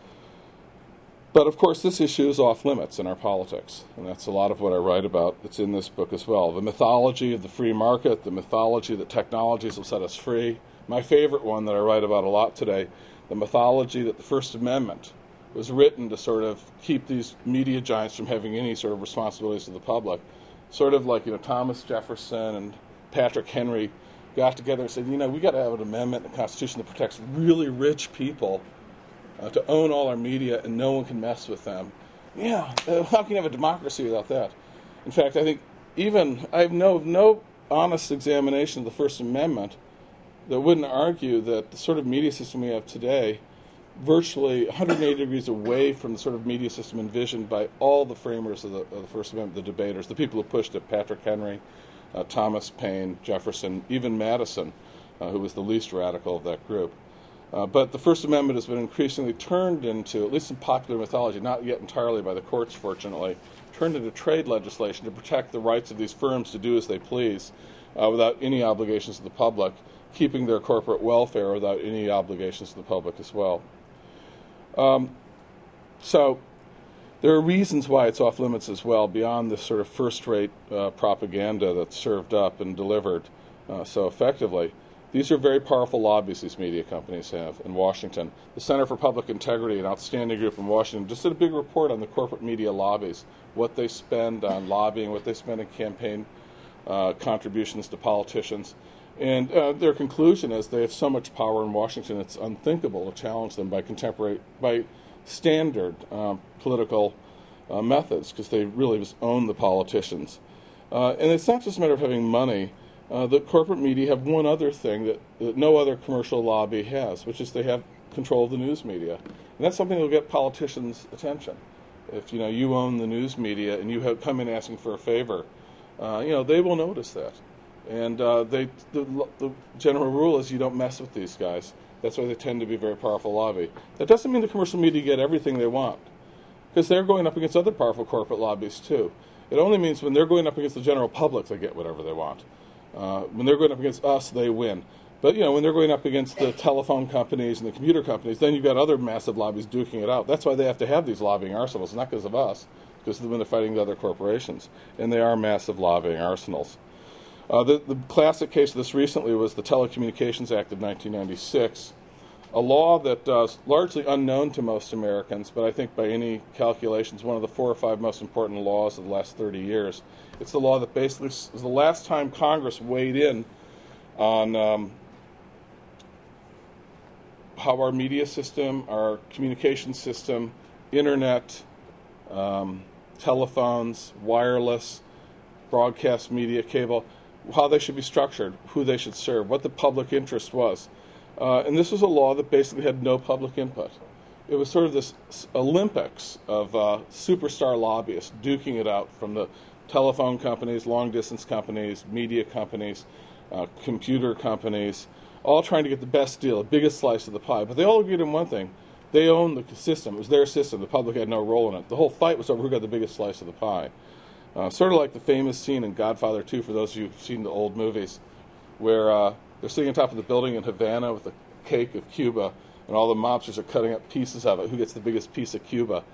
But of course, this issue is off limits in our politics, and that's a lot of what I write about. It's in this book as well. The mythology of the free market, the mythology that technologies will set us free. My favorite one that I write about a lot today, the mythology that the First Amendment was written to sort of keep these media giants from having any sort of responsibilities to the public. Sort of like, Thomas Jefferson and Patrick Henry got together and said, we got to have an amendment in the Constitution that protects really rich people to own all our media and no one can mess with them. Yeah, how can you have a democracy without that? In fact, I think I have no honest examination of the First Amendment that wouldn't argue that the sort of media system we have today, virtually 180 degrees away from the sort of media system envisioned by all the framers of the First Amendment, the debaters, the people who pushed it, Patrick Henry, Thomas Paine, Jefferson, even Madison, who was the least radical of that group. But the First Amendment has been increasingly turned into, at least in popular mythology, not yet entirely by the courts, fortunately, turned into trade legislation to protect the rights of these firms to do as they please without any obligations to the public, keeping their corporate welfare without any obligations to the public as well. So there are reasons why it's off limits as well, beyond this sort of first-rate propaganda that's served up and delivered so effectively. These are very powerful lobbies these media companies have in Washington. The Center for Public Integrity, an outstanding group in Washington, just did a big report on the corporate media lobbies, what they spend on lobbying, what they spend in campaign contributions to politicians. And their conclusion is they have so much power in Washington it's unthinkable to challenge them by standard political methods, because they really just own the politicians. And it's not just a matter of having money. The corporate media have one other thing that no other commercial lobby has, which is they have control of the news media. And that's something that will get politicians' attention. If you own the news media and you have come in asking for a favor, they will notice that. And the general rule is you don't mess with these guys. That's why they tend to be a very powerful lobby. That doesn't mean the commercial media get everything they want, because they're going up against other powerful corporate lobbies too. It only means when they're going up against the general public, they get whatever they want. When they're going up against us, they win. But when they're going up against the telephone companies and the computer companies, then you've got other massive lobbies duking it out. That's why they have to have these lobbying arsenals, not because of us, because when they're fighting the other corporations. And they are massive lobbying arsenals. The classic case of this recently was the Telecommunications Act of 1996, a law that is largely unknown to most Americans, but I think by any calculations, one of the 4 or 5 most important laws of the last 30 years. It's the law that basically is the last time Congress weighed in on how our media system, our communication system, internet, telephones, wireless, broadcast media, cable, how they should be structured, who they should serve, what the public interest was. And this was a law that basically had no public input. It was sort of this Olympics of superstar lobbyists duking it out from the telephone companies, long-distance companies, media companies, computer companies, all trying to get the best deal, the biggest slice of the pie. But they all agreed on one thing. They owned the system. It was their system. The public had no role in it. The whole fight was over who got the biggest slice of the pie. Sort of like the famous scene in Godfather 2, for those of you who've seen the old movies, where they're sitting on top of the building in Havana with a cake of Cuba, and all the mobsters are cutting up pieces of it. Who gets the biggest piece of Cuba?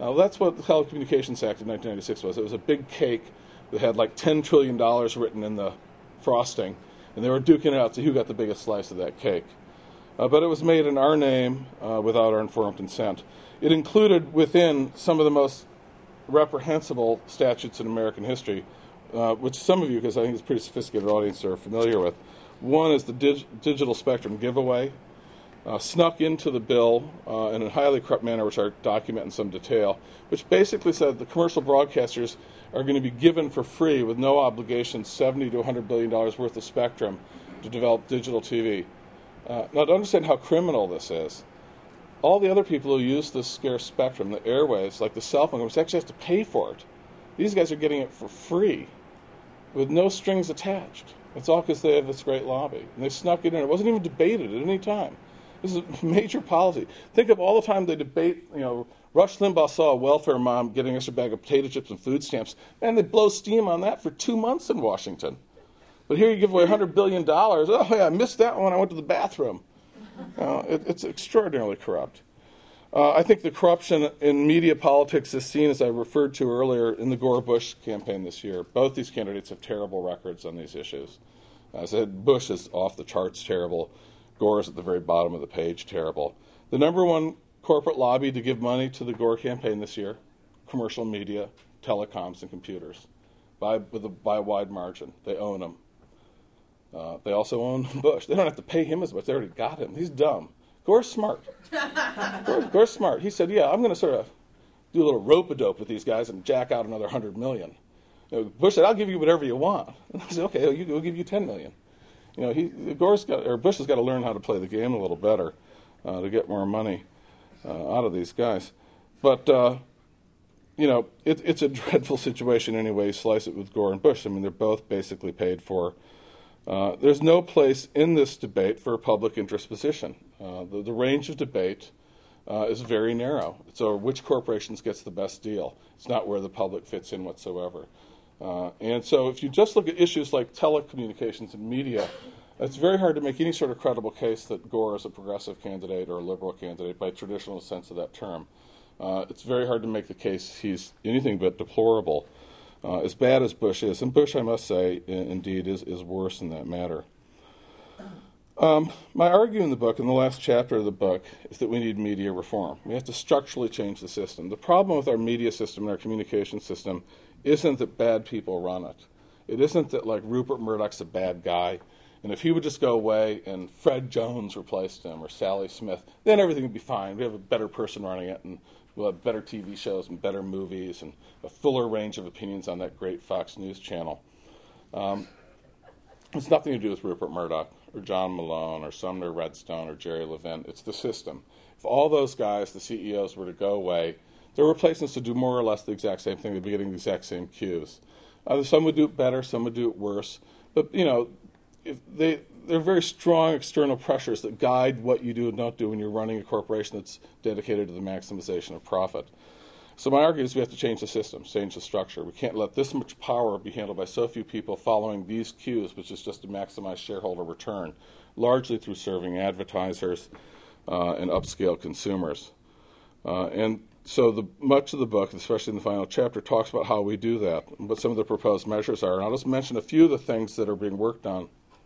That's what the Telecommunications Act of 1996 was. It was a big cake that had like $10 trillion written in the frosting, and they were duking it out to who got the biggest slice of that cake. But it was made in our name without our informed consent. It included within some of the most reprehensible statutes in American history, which some of you, because I think it's a pretty sophisticated audience, are familiar with. One is the digital spectrum giveaway, snuck into the bill in a highly corrupt manner, which I document in some detail, which basically said the commercial broadcasters are going to be given for free with no obligation $70 to $100 billion worth of spectrum to develop digital TV. Now, to understand how criminal this is, all the other people who use this scarce spectrum, the airwaves, like the cell phone companies, actually have to pay for it. These guys are getting it for free with no strings attached. It's all because they have this great lobby. And they snuck it in. It wasn't even debated at any time. This is major policy. Think of all the time they debate, Rush Limbaugh saw a welfare mom getting an extra bag of potato chips and food stamps, and they blow steam on that for 2 months in Washington. But here you give away $100 billion. Oh, yeah, I missed that one. I went to the bathroom. It's extraordinarily corrupt. I think the corruption in media politics is seen, as I referred to earlier, in the Gore-Bush campaign this year. Both these candidates have terrible records on these issues. As I said, Bush is off the charts terrible. Gore is at the very bottom of the page terrible. The number one corporate lobby to give money to the Gore campaign this year, commercial media, telecoms, and computers, by a wide margin. They own them. They also own Bush. They don't have to pay him as much. They already got him. He's dumb. Gore's smart. Gore's smart. He said, yeah, I'm going to sort of do a little rope-a-dope with these guys and jack out another $100 million. Bush said, I'll give you whatever you want. And I said, okay, we'll give you $10 million. Bush has got to learn how to play the game a little better to get more money out of these guys. But, it's a dreadful situation anyway you slice it with Gore and Bush. I mean, they're both basically paid for. There's no place in this debate for a public interest position. The range of debate is very narrow. It's over which corporations gets the best deal. It's not where the public fits in whatsoever. And so if you just look at issues like telecommunications and media, it's very hard to make any sort of credible case that Gore is a progressive candidate or a liberal candidate by traditional sense of that term. It's very hard to make the case he's anything but deplorable, as bad as Bush is. And Bush, I must say, indeed, is worse in that matter. My argument in the book, in the last chapter of the book, is that we need media reform. We have to structurally change the system. The problem with our media system and our communication system isn't that bad people run it. It isn't that, like, Rupert Murdoch's a bad guy, and if he would just go away and Fred Jones replaced him or Sally Smith, then everything would be fine. We have a better person running it, and we'll have better TV shows and better movies and a fuller range of opinions on that great Fox News channel. It's nothing to do with Rupert Murdoch or John Malone or Sumner Redstone or Jerry Levin. It's the system. If all those guys, the CEOs, were to go away, their replacements would do more or less the exact same thing. They'd be getting the exact same cues. Some would do it better, some would do it worse. But, if there are very strong external pressures that guide what you do and don't do when you're running a corporation that's dedicated to the maximization of profit. So my argument is we have to change the system, change the structure. We can't let this much power be handled by so few people following these cues, which is just to maximize shareholder return, largely through serving advertisers and upscale consumers. And so much of the book, especially in the final chapter, talks about how we do that and what some of the proposed measures are. And I'll just mention a few of the things that are being worked on.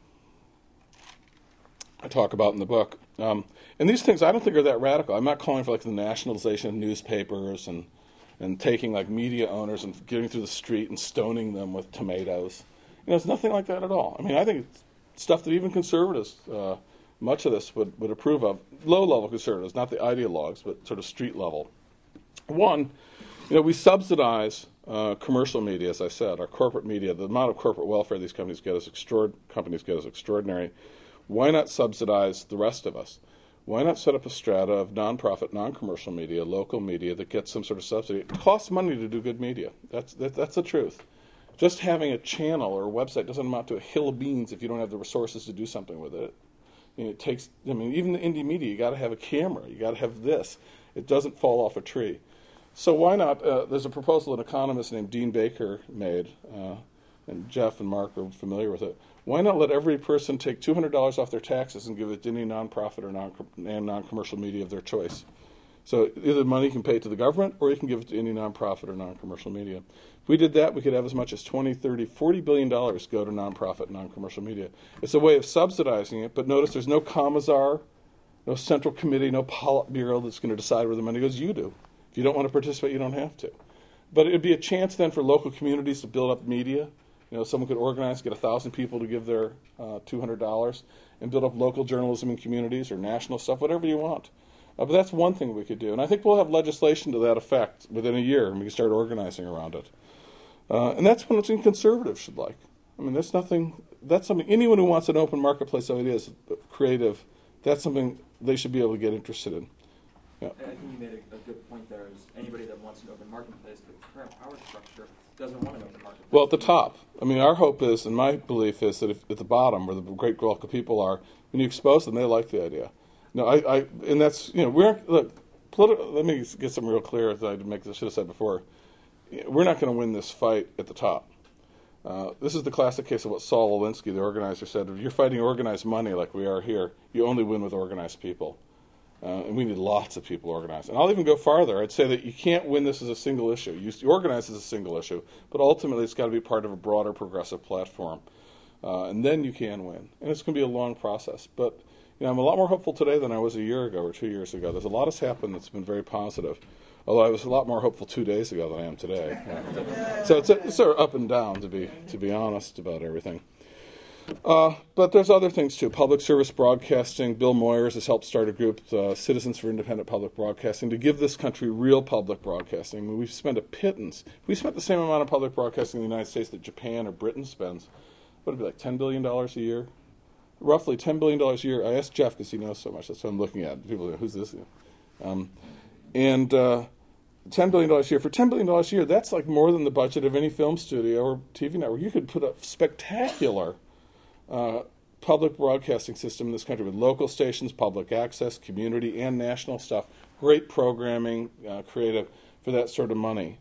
I talk about in the book. And these things I don't think are that radical. I'm not calling for the nationalization of newspapers and taking media owners and getting through the street and stoning them with tomatoes. It's nothing like that at all. I mean, I think it's stuff that even conservatives, much of this would approve of. Low-level conservatives, not the ideologues, but sort of street level. One, we subsidize commercial media, as I said, our corporate media. The amount of corporate welfare these companies get is extraordinary. Why not subsidize the rest of us? Why not set up a strata of nonprofit, non-commercial media, local media that gets some sort of subsidy? It costs money to do good media. That's the truth. Just having a channel or a website doesn't amount to a hill of beans if you don't have the resources to do something with it. It takes, even the indie media, you got to have a camera. You got to have this. It doesn't fall off a tree. So why not? There's a proposal an economist named Dean Baker made, and Jeff and Mark are familiar with it. Why not let every person take $200 off their taxes and give it to any nonprofit or non-commercial media of their choice? So either the money you can pay to the government or you can give it to any nonprofit or non-commercial media. If we did that, we could have as much as $20, $30, $40 billion go to nonprofit, non-commercial media. It's a way of subsidizing it, but notice there's no commissar, no central committee, no Politburo that's going to decide where the money goes. You do. If you don't want to participate, you don't have to. But it would be a chance then for local communities to build up media. Someone could organize, get 1,000 people to give their $200 and build up local journalism in communities or national stuff, whatever you want. But that's one thing we could do. And I think we'll have legislation to that effect within a year, and we can start organizing around it. And that's what conservatives should like. I mean, that's something, anyone who wants an open marketplace of ideas, creative, that's something they should be able to get interested in. Yeah. I think you made a good point there. Is anybody that wants an open marketplace, the current power structure doesn't want an open marketplace. Well, at the top. I mean, our hope is, and my belief is that if at the bottom, where the great bulk of people are, when you expose them, they like the idea. And that's, let me get something real clear as I should have said before. We're not going to win this fight at the top. This is the classic case of what Saul Alinsky, the organizer, said. If you're fighting organized money like we are here, you only win with organized people. And we need lots of people organized. And I'll even go farther. I'd say that you can't win this as a single issue. You organize as a single issue, but ultimately it's got to be part of a broader progressive platform. And then you can win. And it's going to be a long process. But I'm a lot more hopeful today than I was a year ago or 2 years ago. There's a lot that's happened that's been very positive. Although I was a lot more hopeful 2 days ago than I am today. So it's sort of up and down, to be honest about everything. But there's other things too. Public service broadcasting. Bill Moyers has helped start a group, Citizens for Independent Public Broadcasting, to give this country real public broadcasting. I mean, we've spent a pittance. We spent the same amount of public broadcasting in the United States that Japan or Britain spends. What would it be, like $10 billion a year? Roughly $10 billion a year. I asked Jeff because he knows so much. That's what I'm looking at. People go, who's this? $10 billion a year. For $10 billion a year, that's like more than the budget of any film studio or TV network. You could put a spectacular public broadcasting system in this country with local stations, public access, community, and national stuff. Great programming, creative for that sort of money.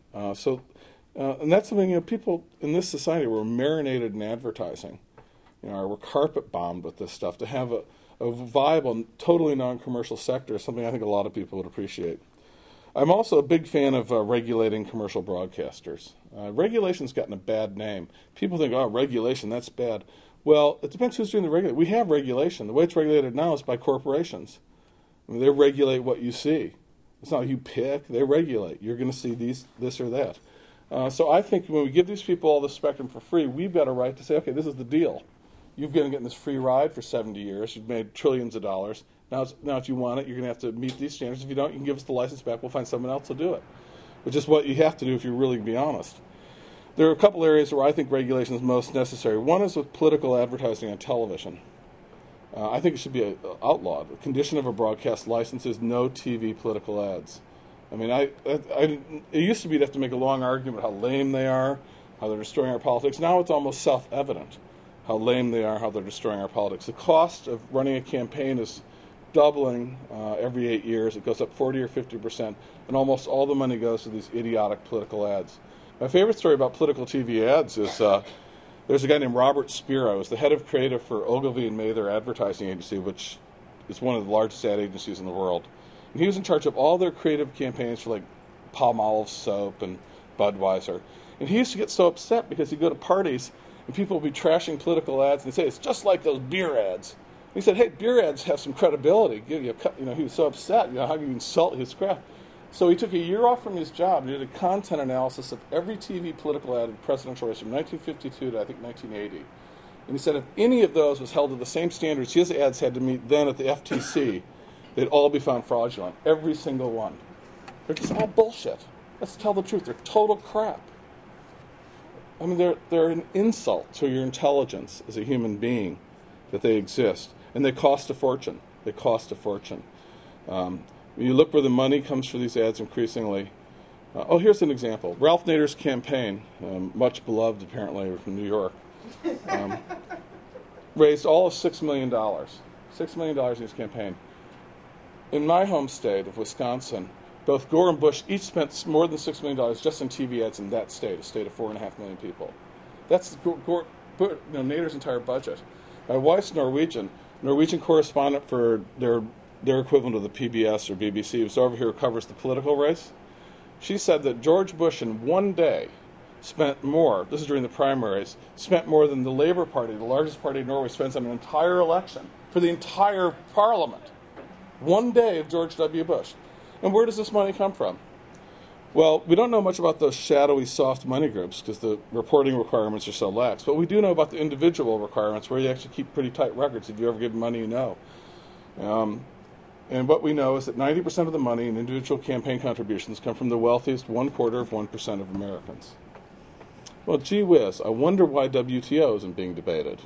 And that's something, people in this society were marinated in advertising. We're carpet bombed with this stuff. To have a viable, totally non-commercial sector is something I think a lot of people would appreciate. I'm also a big fan of regulating commercial broadcasters. Regulation's gotten a bad name. People think, regulation, that's bad. Well, it depends who's doing the regulation. We have regulation. The way it's regulated now is by corporations. I mean, they regulate what you see. It's not you pick. They regulate. You're going to see this or that. So I think when we give these people all the spectrum for free, we've got a right to say, okay, this is the deal. You've been getting this free ride for 70 years. You've made trillions of dollars. Now if you want it, you're going to have to meet these standards. If you don't, you can give us the license back. We'll find someone else to do it, which is what you have to do if you're really going to be honest. There are a couple areas where I think regulation is most necessary. One is with political advertising on television. I think it should be outlawed. The condition of a broadcast license is no TV political ads. I mean, it used to be you'd have to make a long argument how lame they are, how they're destroying our politics. Now it's almost self-evident how lame they are, how they're destroying our politics. The cost of running a campaign is doubling every 8 years. It goes up 40 or 50%, and almost all the money goes to these idiotic political ads. My favorite story about political TV ads is there's a guy named Robert Spiro. He's the head of creative for Ogilvy and Mather Advertising Agency, which is one of the largest ad agencies in the world. And he was in charge of all their creative campaigns for like Palmolive soap and Budweiser. And he used to get so upset because he'd go to parties and people would be trashing political ads and they'd say, it's just like those beer ads. And he said, hey, beer ads have some credibility. He was so upset. How can you insult his craft? So he took a year off from his job and did a content analysis of every TV political ad in presidential race from 1952 to I think 1980. And he said if any of those was held to the same standards his ads had to meet then at the FTC, they'd all be found fraudulent. Every single one. They're just all bullshit. Let's tell the truth. They're total crap. I mean, they're an insult to your intelligence as a human being that they exist. And they cost a fortune. They cost a fortune. When you look where the money comes for these ads increasingly, here's an example. Ralph Nader's campaign, much beloved apparently from New York, raised all of $6 million. $6 million in his campaign. In my home state of Wisconsin, both Gore and Bush each spent more than $6 million just in TV ads in that state, a state of 4.5 million people. That's Nader's entire budget. My wife's Norwegian correspondent for their their equivalent of the PBS or BBC, who's over here who covers the political race. She said that George Bush in one day spent more, this is during the primaries, spent more than the Labour Party, the largest party in Norway, spends on an entire election for the entire parliament. One day of George W. Bush. And where does this money come from? Well, we don't know much about those shadowy soft money groups because the reporting requirements are so lax, but we do know about the individual requirements where you actually keep pretty tight records. If you ever give money, you know. And what we know is that 90% of the money in individual campaign contributions come from the wealthiest 1/4% of Americans. Well, gee whiz, I wonder why WTO isn't being debated.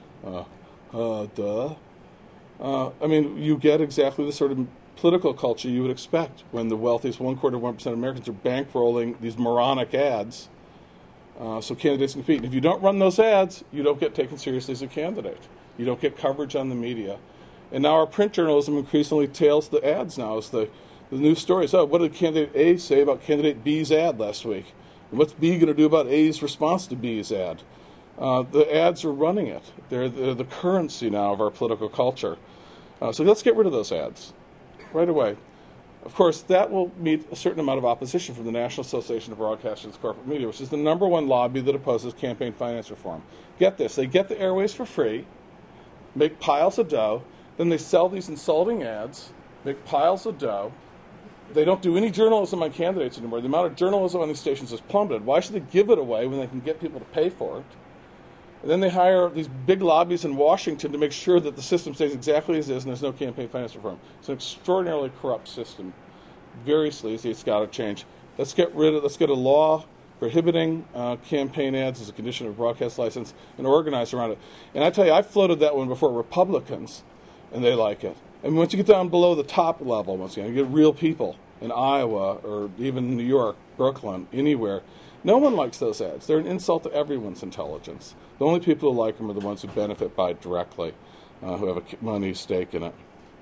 Duh. I mean, you get exactly the sort of political culture you would expect when the wealthiest 1/4% of Americans are bankrolling these moronic ads so candidates can compete. And if you don't run those ads, you don't get taken seriously as a candidate. You don't get coverage on the media. And now our print journalism increasingly tails the ads now as the news stories. Oh, what did candidate A say about candidate B's ad last week? And what's B going to do about A's response to B's ad? The ads are running it. They're the currency now of our political culture. So let's get rid of those ads right away. Of course, that will meet a certain amount of opposition from the National Association of Broadcasters and Corporate Media, which is the #1 lobby that opposes campaign finance reform. Get this, they get the airways for free, make piles of dough, then they sell these insulting ads, make piles of dough. They don't do any journalism on candidates anymore. The amount of journalism on these stations has plummeted. Why should they give it away when they can get people to pay for it? And then they hire these big lobbies in Washington to make sure that the system stays exactly as is and there's no campaign finance reform. It's an extraordinarily corrupt system. Very sleazy. It's got to change. Let's get a law prohibiting campaign ads as a condition of broadcast license and organize around it. And I tell you, I floated that one before Republicans, and they like it. And once you get down below the top level, once again, you get real people in Iowa or even New York, Brooklyn, anywhere. No one likes those ads. They're an insult to everyone's intelligence. The only people who like them are the ones who benefit by it directly, who have a money stake in it.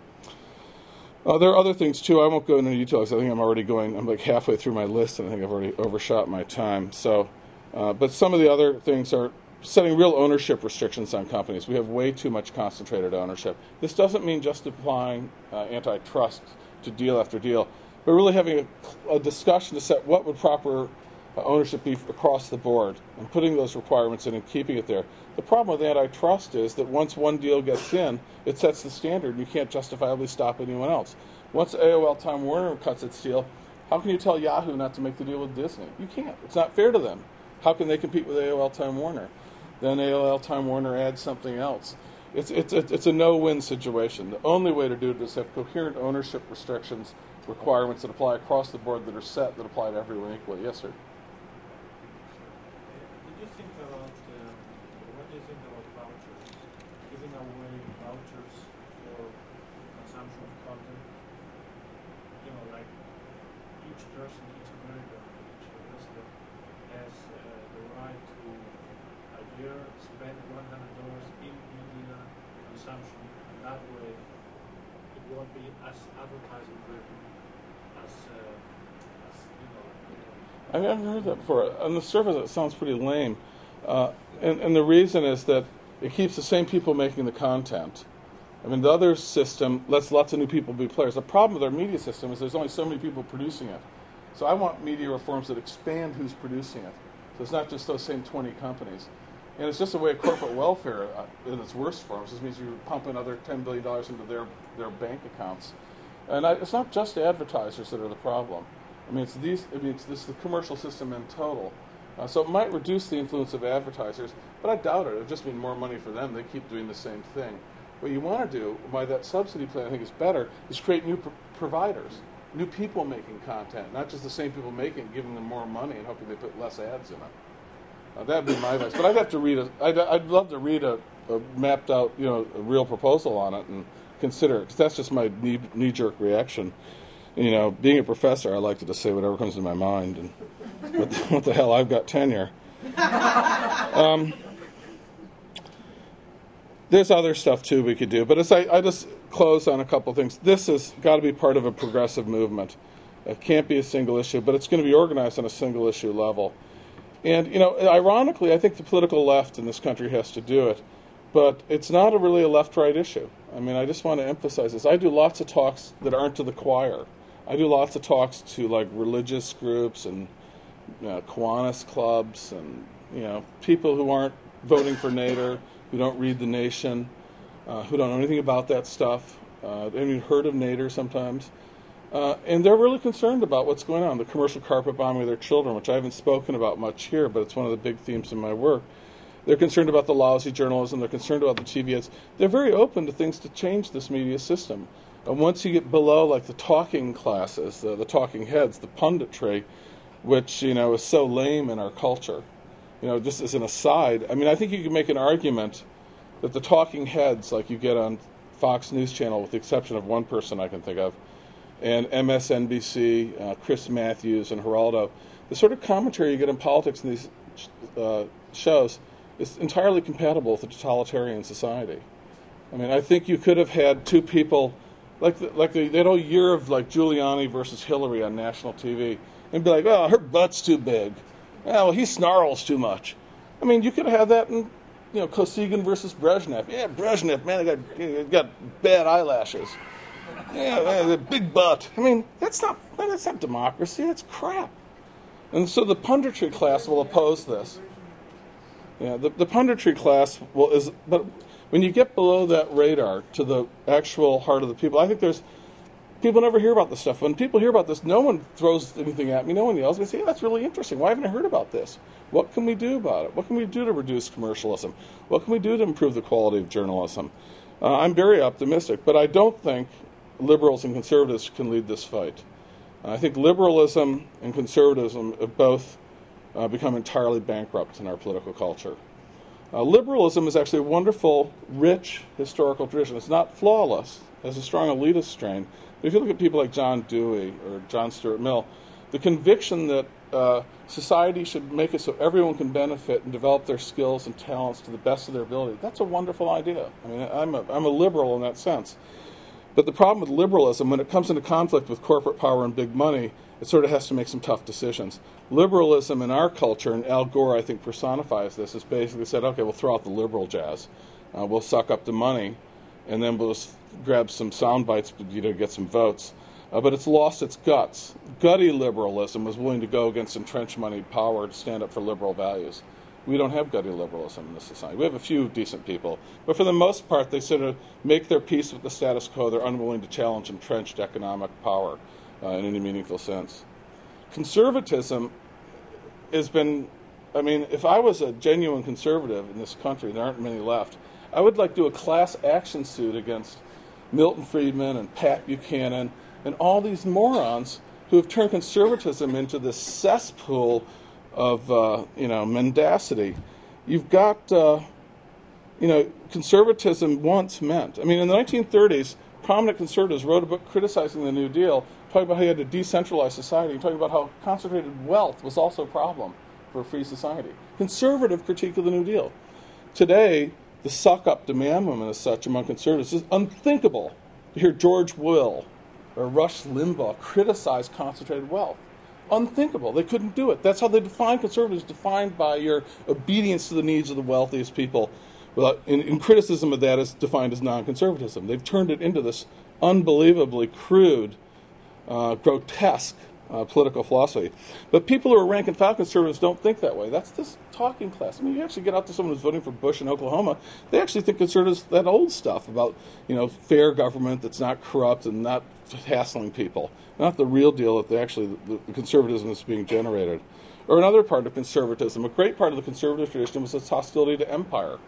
There are other things, too. I won't go into details. I think I'm like halfway through my list, and I think I've already overshot my time. So, but some of the other things are setting real ownership restrictions on companies. We have way too much concentrated ownership. This doesn't mean just applying antitrust to deal after deal, but really having a discussion to set what would proper ownership be across the board and putting those requirements in and keeping it there. The problem with antitrust is that once one deal gets in, it sets the standard and you can't justifiably stop anyone else. Once AOL Time Warner cuts its deal, how can you tell Yahoo not to make the deal with Disney? You can't. It's not fair to them. How can they compete with AOL Time Warner? Then AOL Time Warner adds something else. It's a no-win situation. The only way to do it is have coherent ownership restrictions, requirements that apply across the board that are set, that apply to everyone equally. Yes, sir? What do you think about vouchers? Giving away vouchers for consumption of content? You know, like each person, each American, each resident has the right to a year spend $100 in media consumption, and that way it won't be as advertising driven as you know. I've never heard that before. On the surface, it sounds pretty lame. And the reason is that it keeps the same people making the content. I mean, the other system lets lots of new people be players. The problem with our media system is there's only so many people producing it. So I want media reforms that expand who's producing it. So it's not just those same 20 companies. And it's just a way of corporate welfare in its worst forms. This means you're pumping another $10 billion into their bank accounts. And it's not just advertisers that are the problem. I mean, it's the commercial system in total. So it might reduce the influence of advertisers, but I doubt it. It'll just mean more money for them. They keep doing the same thing. What you want to do, why that subsidy plan I think is better, is create new providers, new people making content, not just the same people making it, giving them more money and hoping they put less ads in it. That'd be my advice. But I'd have to I'd love to read a mapped out, a real proposal on it and consider it, because that's just my knee-jerk reaction. Being a professor, I like to just say whatever comes to my mind, and what the hell, I've got tenure. There's other stuff, too, we could do. But as I just close on a couple things, this has got to be part of a progressive movement. It can't be a single issue, but it's going to be organized on a single issue level. And, ironically, I think the political left in this country has to do it. but it's not really a left-right issue. I mean, I just want to emphasize this. I do lots of talks that aren't to the choir. I do lots of talks to like religious groups and Kiwanis clubs and people who aren't voting for Nader, who don't read The Nation, who don't know anything about that stuff. They haven't even heard of Nader sometimes. And they're really concerned about what's going on, the commercial carpet bombing of their children, which I haven't spoken about much here, but it's one of the big themes in my work. They're concerned about the lousy journalism. They're concerned about the TV ads. They're very open to things to change this media system. And once you get below like the talking classes, the talking heads, the punditry, which is so lame in our culture, just as an aside, I mean, I think you can make an argument that the talking heads, like you get on Fox News Channel, with the exception of one person I can think of, and MSNBC, Chris Matthews, and Geraldo, the sort of commentary you get in politics in these shows is entirely compatible with a totalitarian society. I mean, I think you could have had two people, that whole year of like Giuliani versus Hillary on national TV, and be like, oh, her butt's too big. Oh, well, he snarls too much. I mean, you could have had that in, Kosygin versus Brezhnev. Yeah, Brezhnev, man, they got bad eyelashes. Yeah, the big butt. I mean, that's not democracy. That's crap. And so the punditry class will oppose this. Yeah, the punditry class but when you get below that radar to the actual heart of the people, I think people never hear about this stuff. When people hear about this, no one throws anything at me. No one yells. They say, that's really interesting. Why haven't I heard about this? What can we do about it? What can we do to reduce commercialism? What can we do to improve the quality of journalism? I'm very optimistic, but I don't think liberals and conservatives can lead this fight. I think liberalism and conservatism have both become entirely bankrupt in our political culture. Liberalism is actually a wonderful, rich historical tradition. It's not flawless. It has a strong elitist strain. But if you look at people like John Dewey or John Stuart Mill, the conviction that society should make it so everyone can benefit and develop their skills and talents to the best of their ability, that's a wonderful idea. I mean, I'm a liberal in that sense. But the problem with liberalism, when it comes into conflict with corporate power and big money, it sort of has to make some tough decisions. Liberalism in our culture, and Al Gore, I think, personifies this, is basically said, okay, we'll throw out the liberal jazz. We'll suck up the money, and then we'll just grab some sound bites, get some votes. But it's lost its guts. Gutty liberalism was willing to go against entrenched money power to stand up for liberal values. We don't have gutty liberalism in this society. We have a few decent people, but for the most part, they sort of make their peace with the status quo. They're unwilling to challenge entrenched economic power in any meaningful sense. Conservatism has been, if I was a genuine conservative in this country, there aren't many left, I would like to do a class action suit against Milton Friedman and Pat Buchanan and all these morons who have turned conservatism into this cesspool of mendacity. You've got conservatism once meant. In the 1930s, prominent conservatives wrote a book criticizing the New Deal, talking about how you had to decentralize society, and talking about how concentrated wealth was also a problem for a free society. Conservative critique of the New Deal. Today, the suck-up demand movement as such among conservatives is unthinkable to hear George Will or Rush Limbaugh criticize concentrated wealth. Unthinkable. They couldn't do it. That's how they define conservatives, defined by your obedience to the needs of the wealthiest people. In criticism of that is defined as non-conservatism. They've turned it into this unbelievably crude, grotesque political philosophy. But people who are rank and file conservatives don't think that way. That's this talking class. You actually get out to someone who's voting for Bush in Oklahoma, they actually think conservatives, that old stuff about, fair government that's not corrupt and not hassling people. Not the real deal that the conservatism is being generated. Or another part of conservatism, a great part of the conservative tradition was its hostility to empire.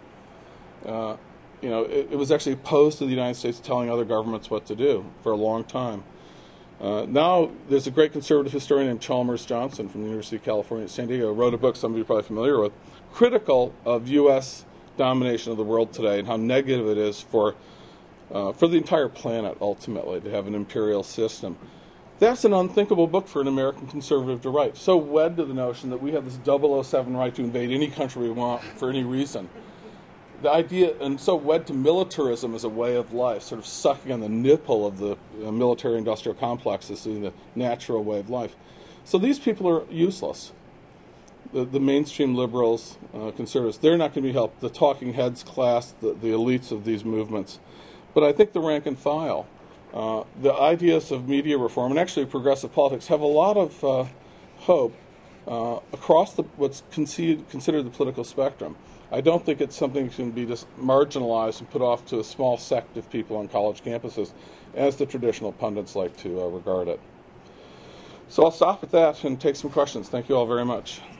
It was actually opposed to the United States telling other governments what to do for a long time. Now, there's a great conservative historian named Chalmers Johnson from the University of California at San Diego, who wrote a book some of you are probably familiar with, critical of U.S. domination of the world today and how negative it is for the entire planet, ultimately, to have an imperial system. That's an unthinkable book for an American conservative to write. So wed to the notion that we have this 007 right to invade any country we want for any reason. The idea, and so wed to militarism as a way of life, sort of sucking on the nipple of the military-industrial complex as the natural way of life. So these people are useless. the mainstream liberals, conservatives, they're not going to be helped. The talking heads class, the elites of these movements. But I think the rank and file, the ideas of media reform, and actually progressive politics, have a lot of hope across what's considered the political spectrum. I don't think it's something that can be just marginalized and put off to a small sect of people on college campuses, as the traditional pundits like to regard it. So I'll stop at that and take some questions. Thank you all very much.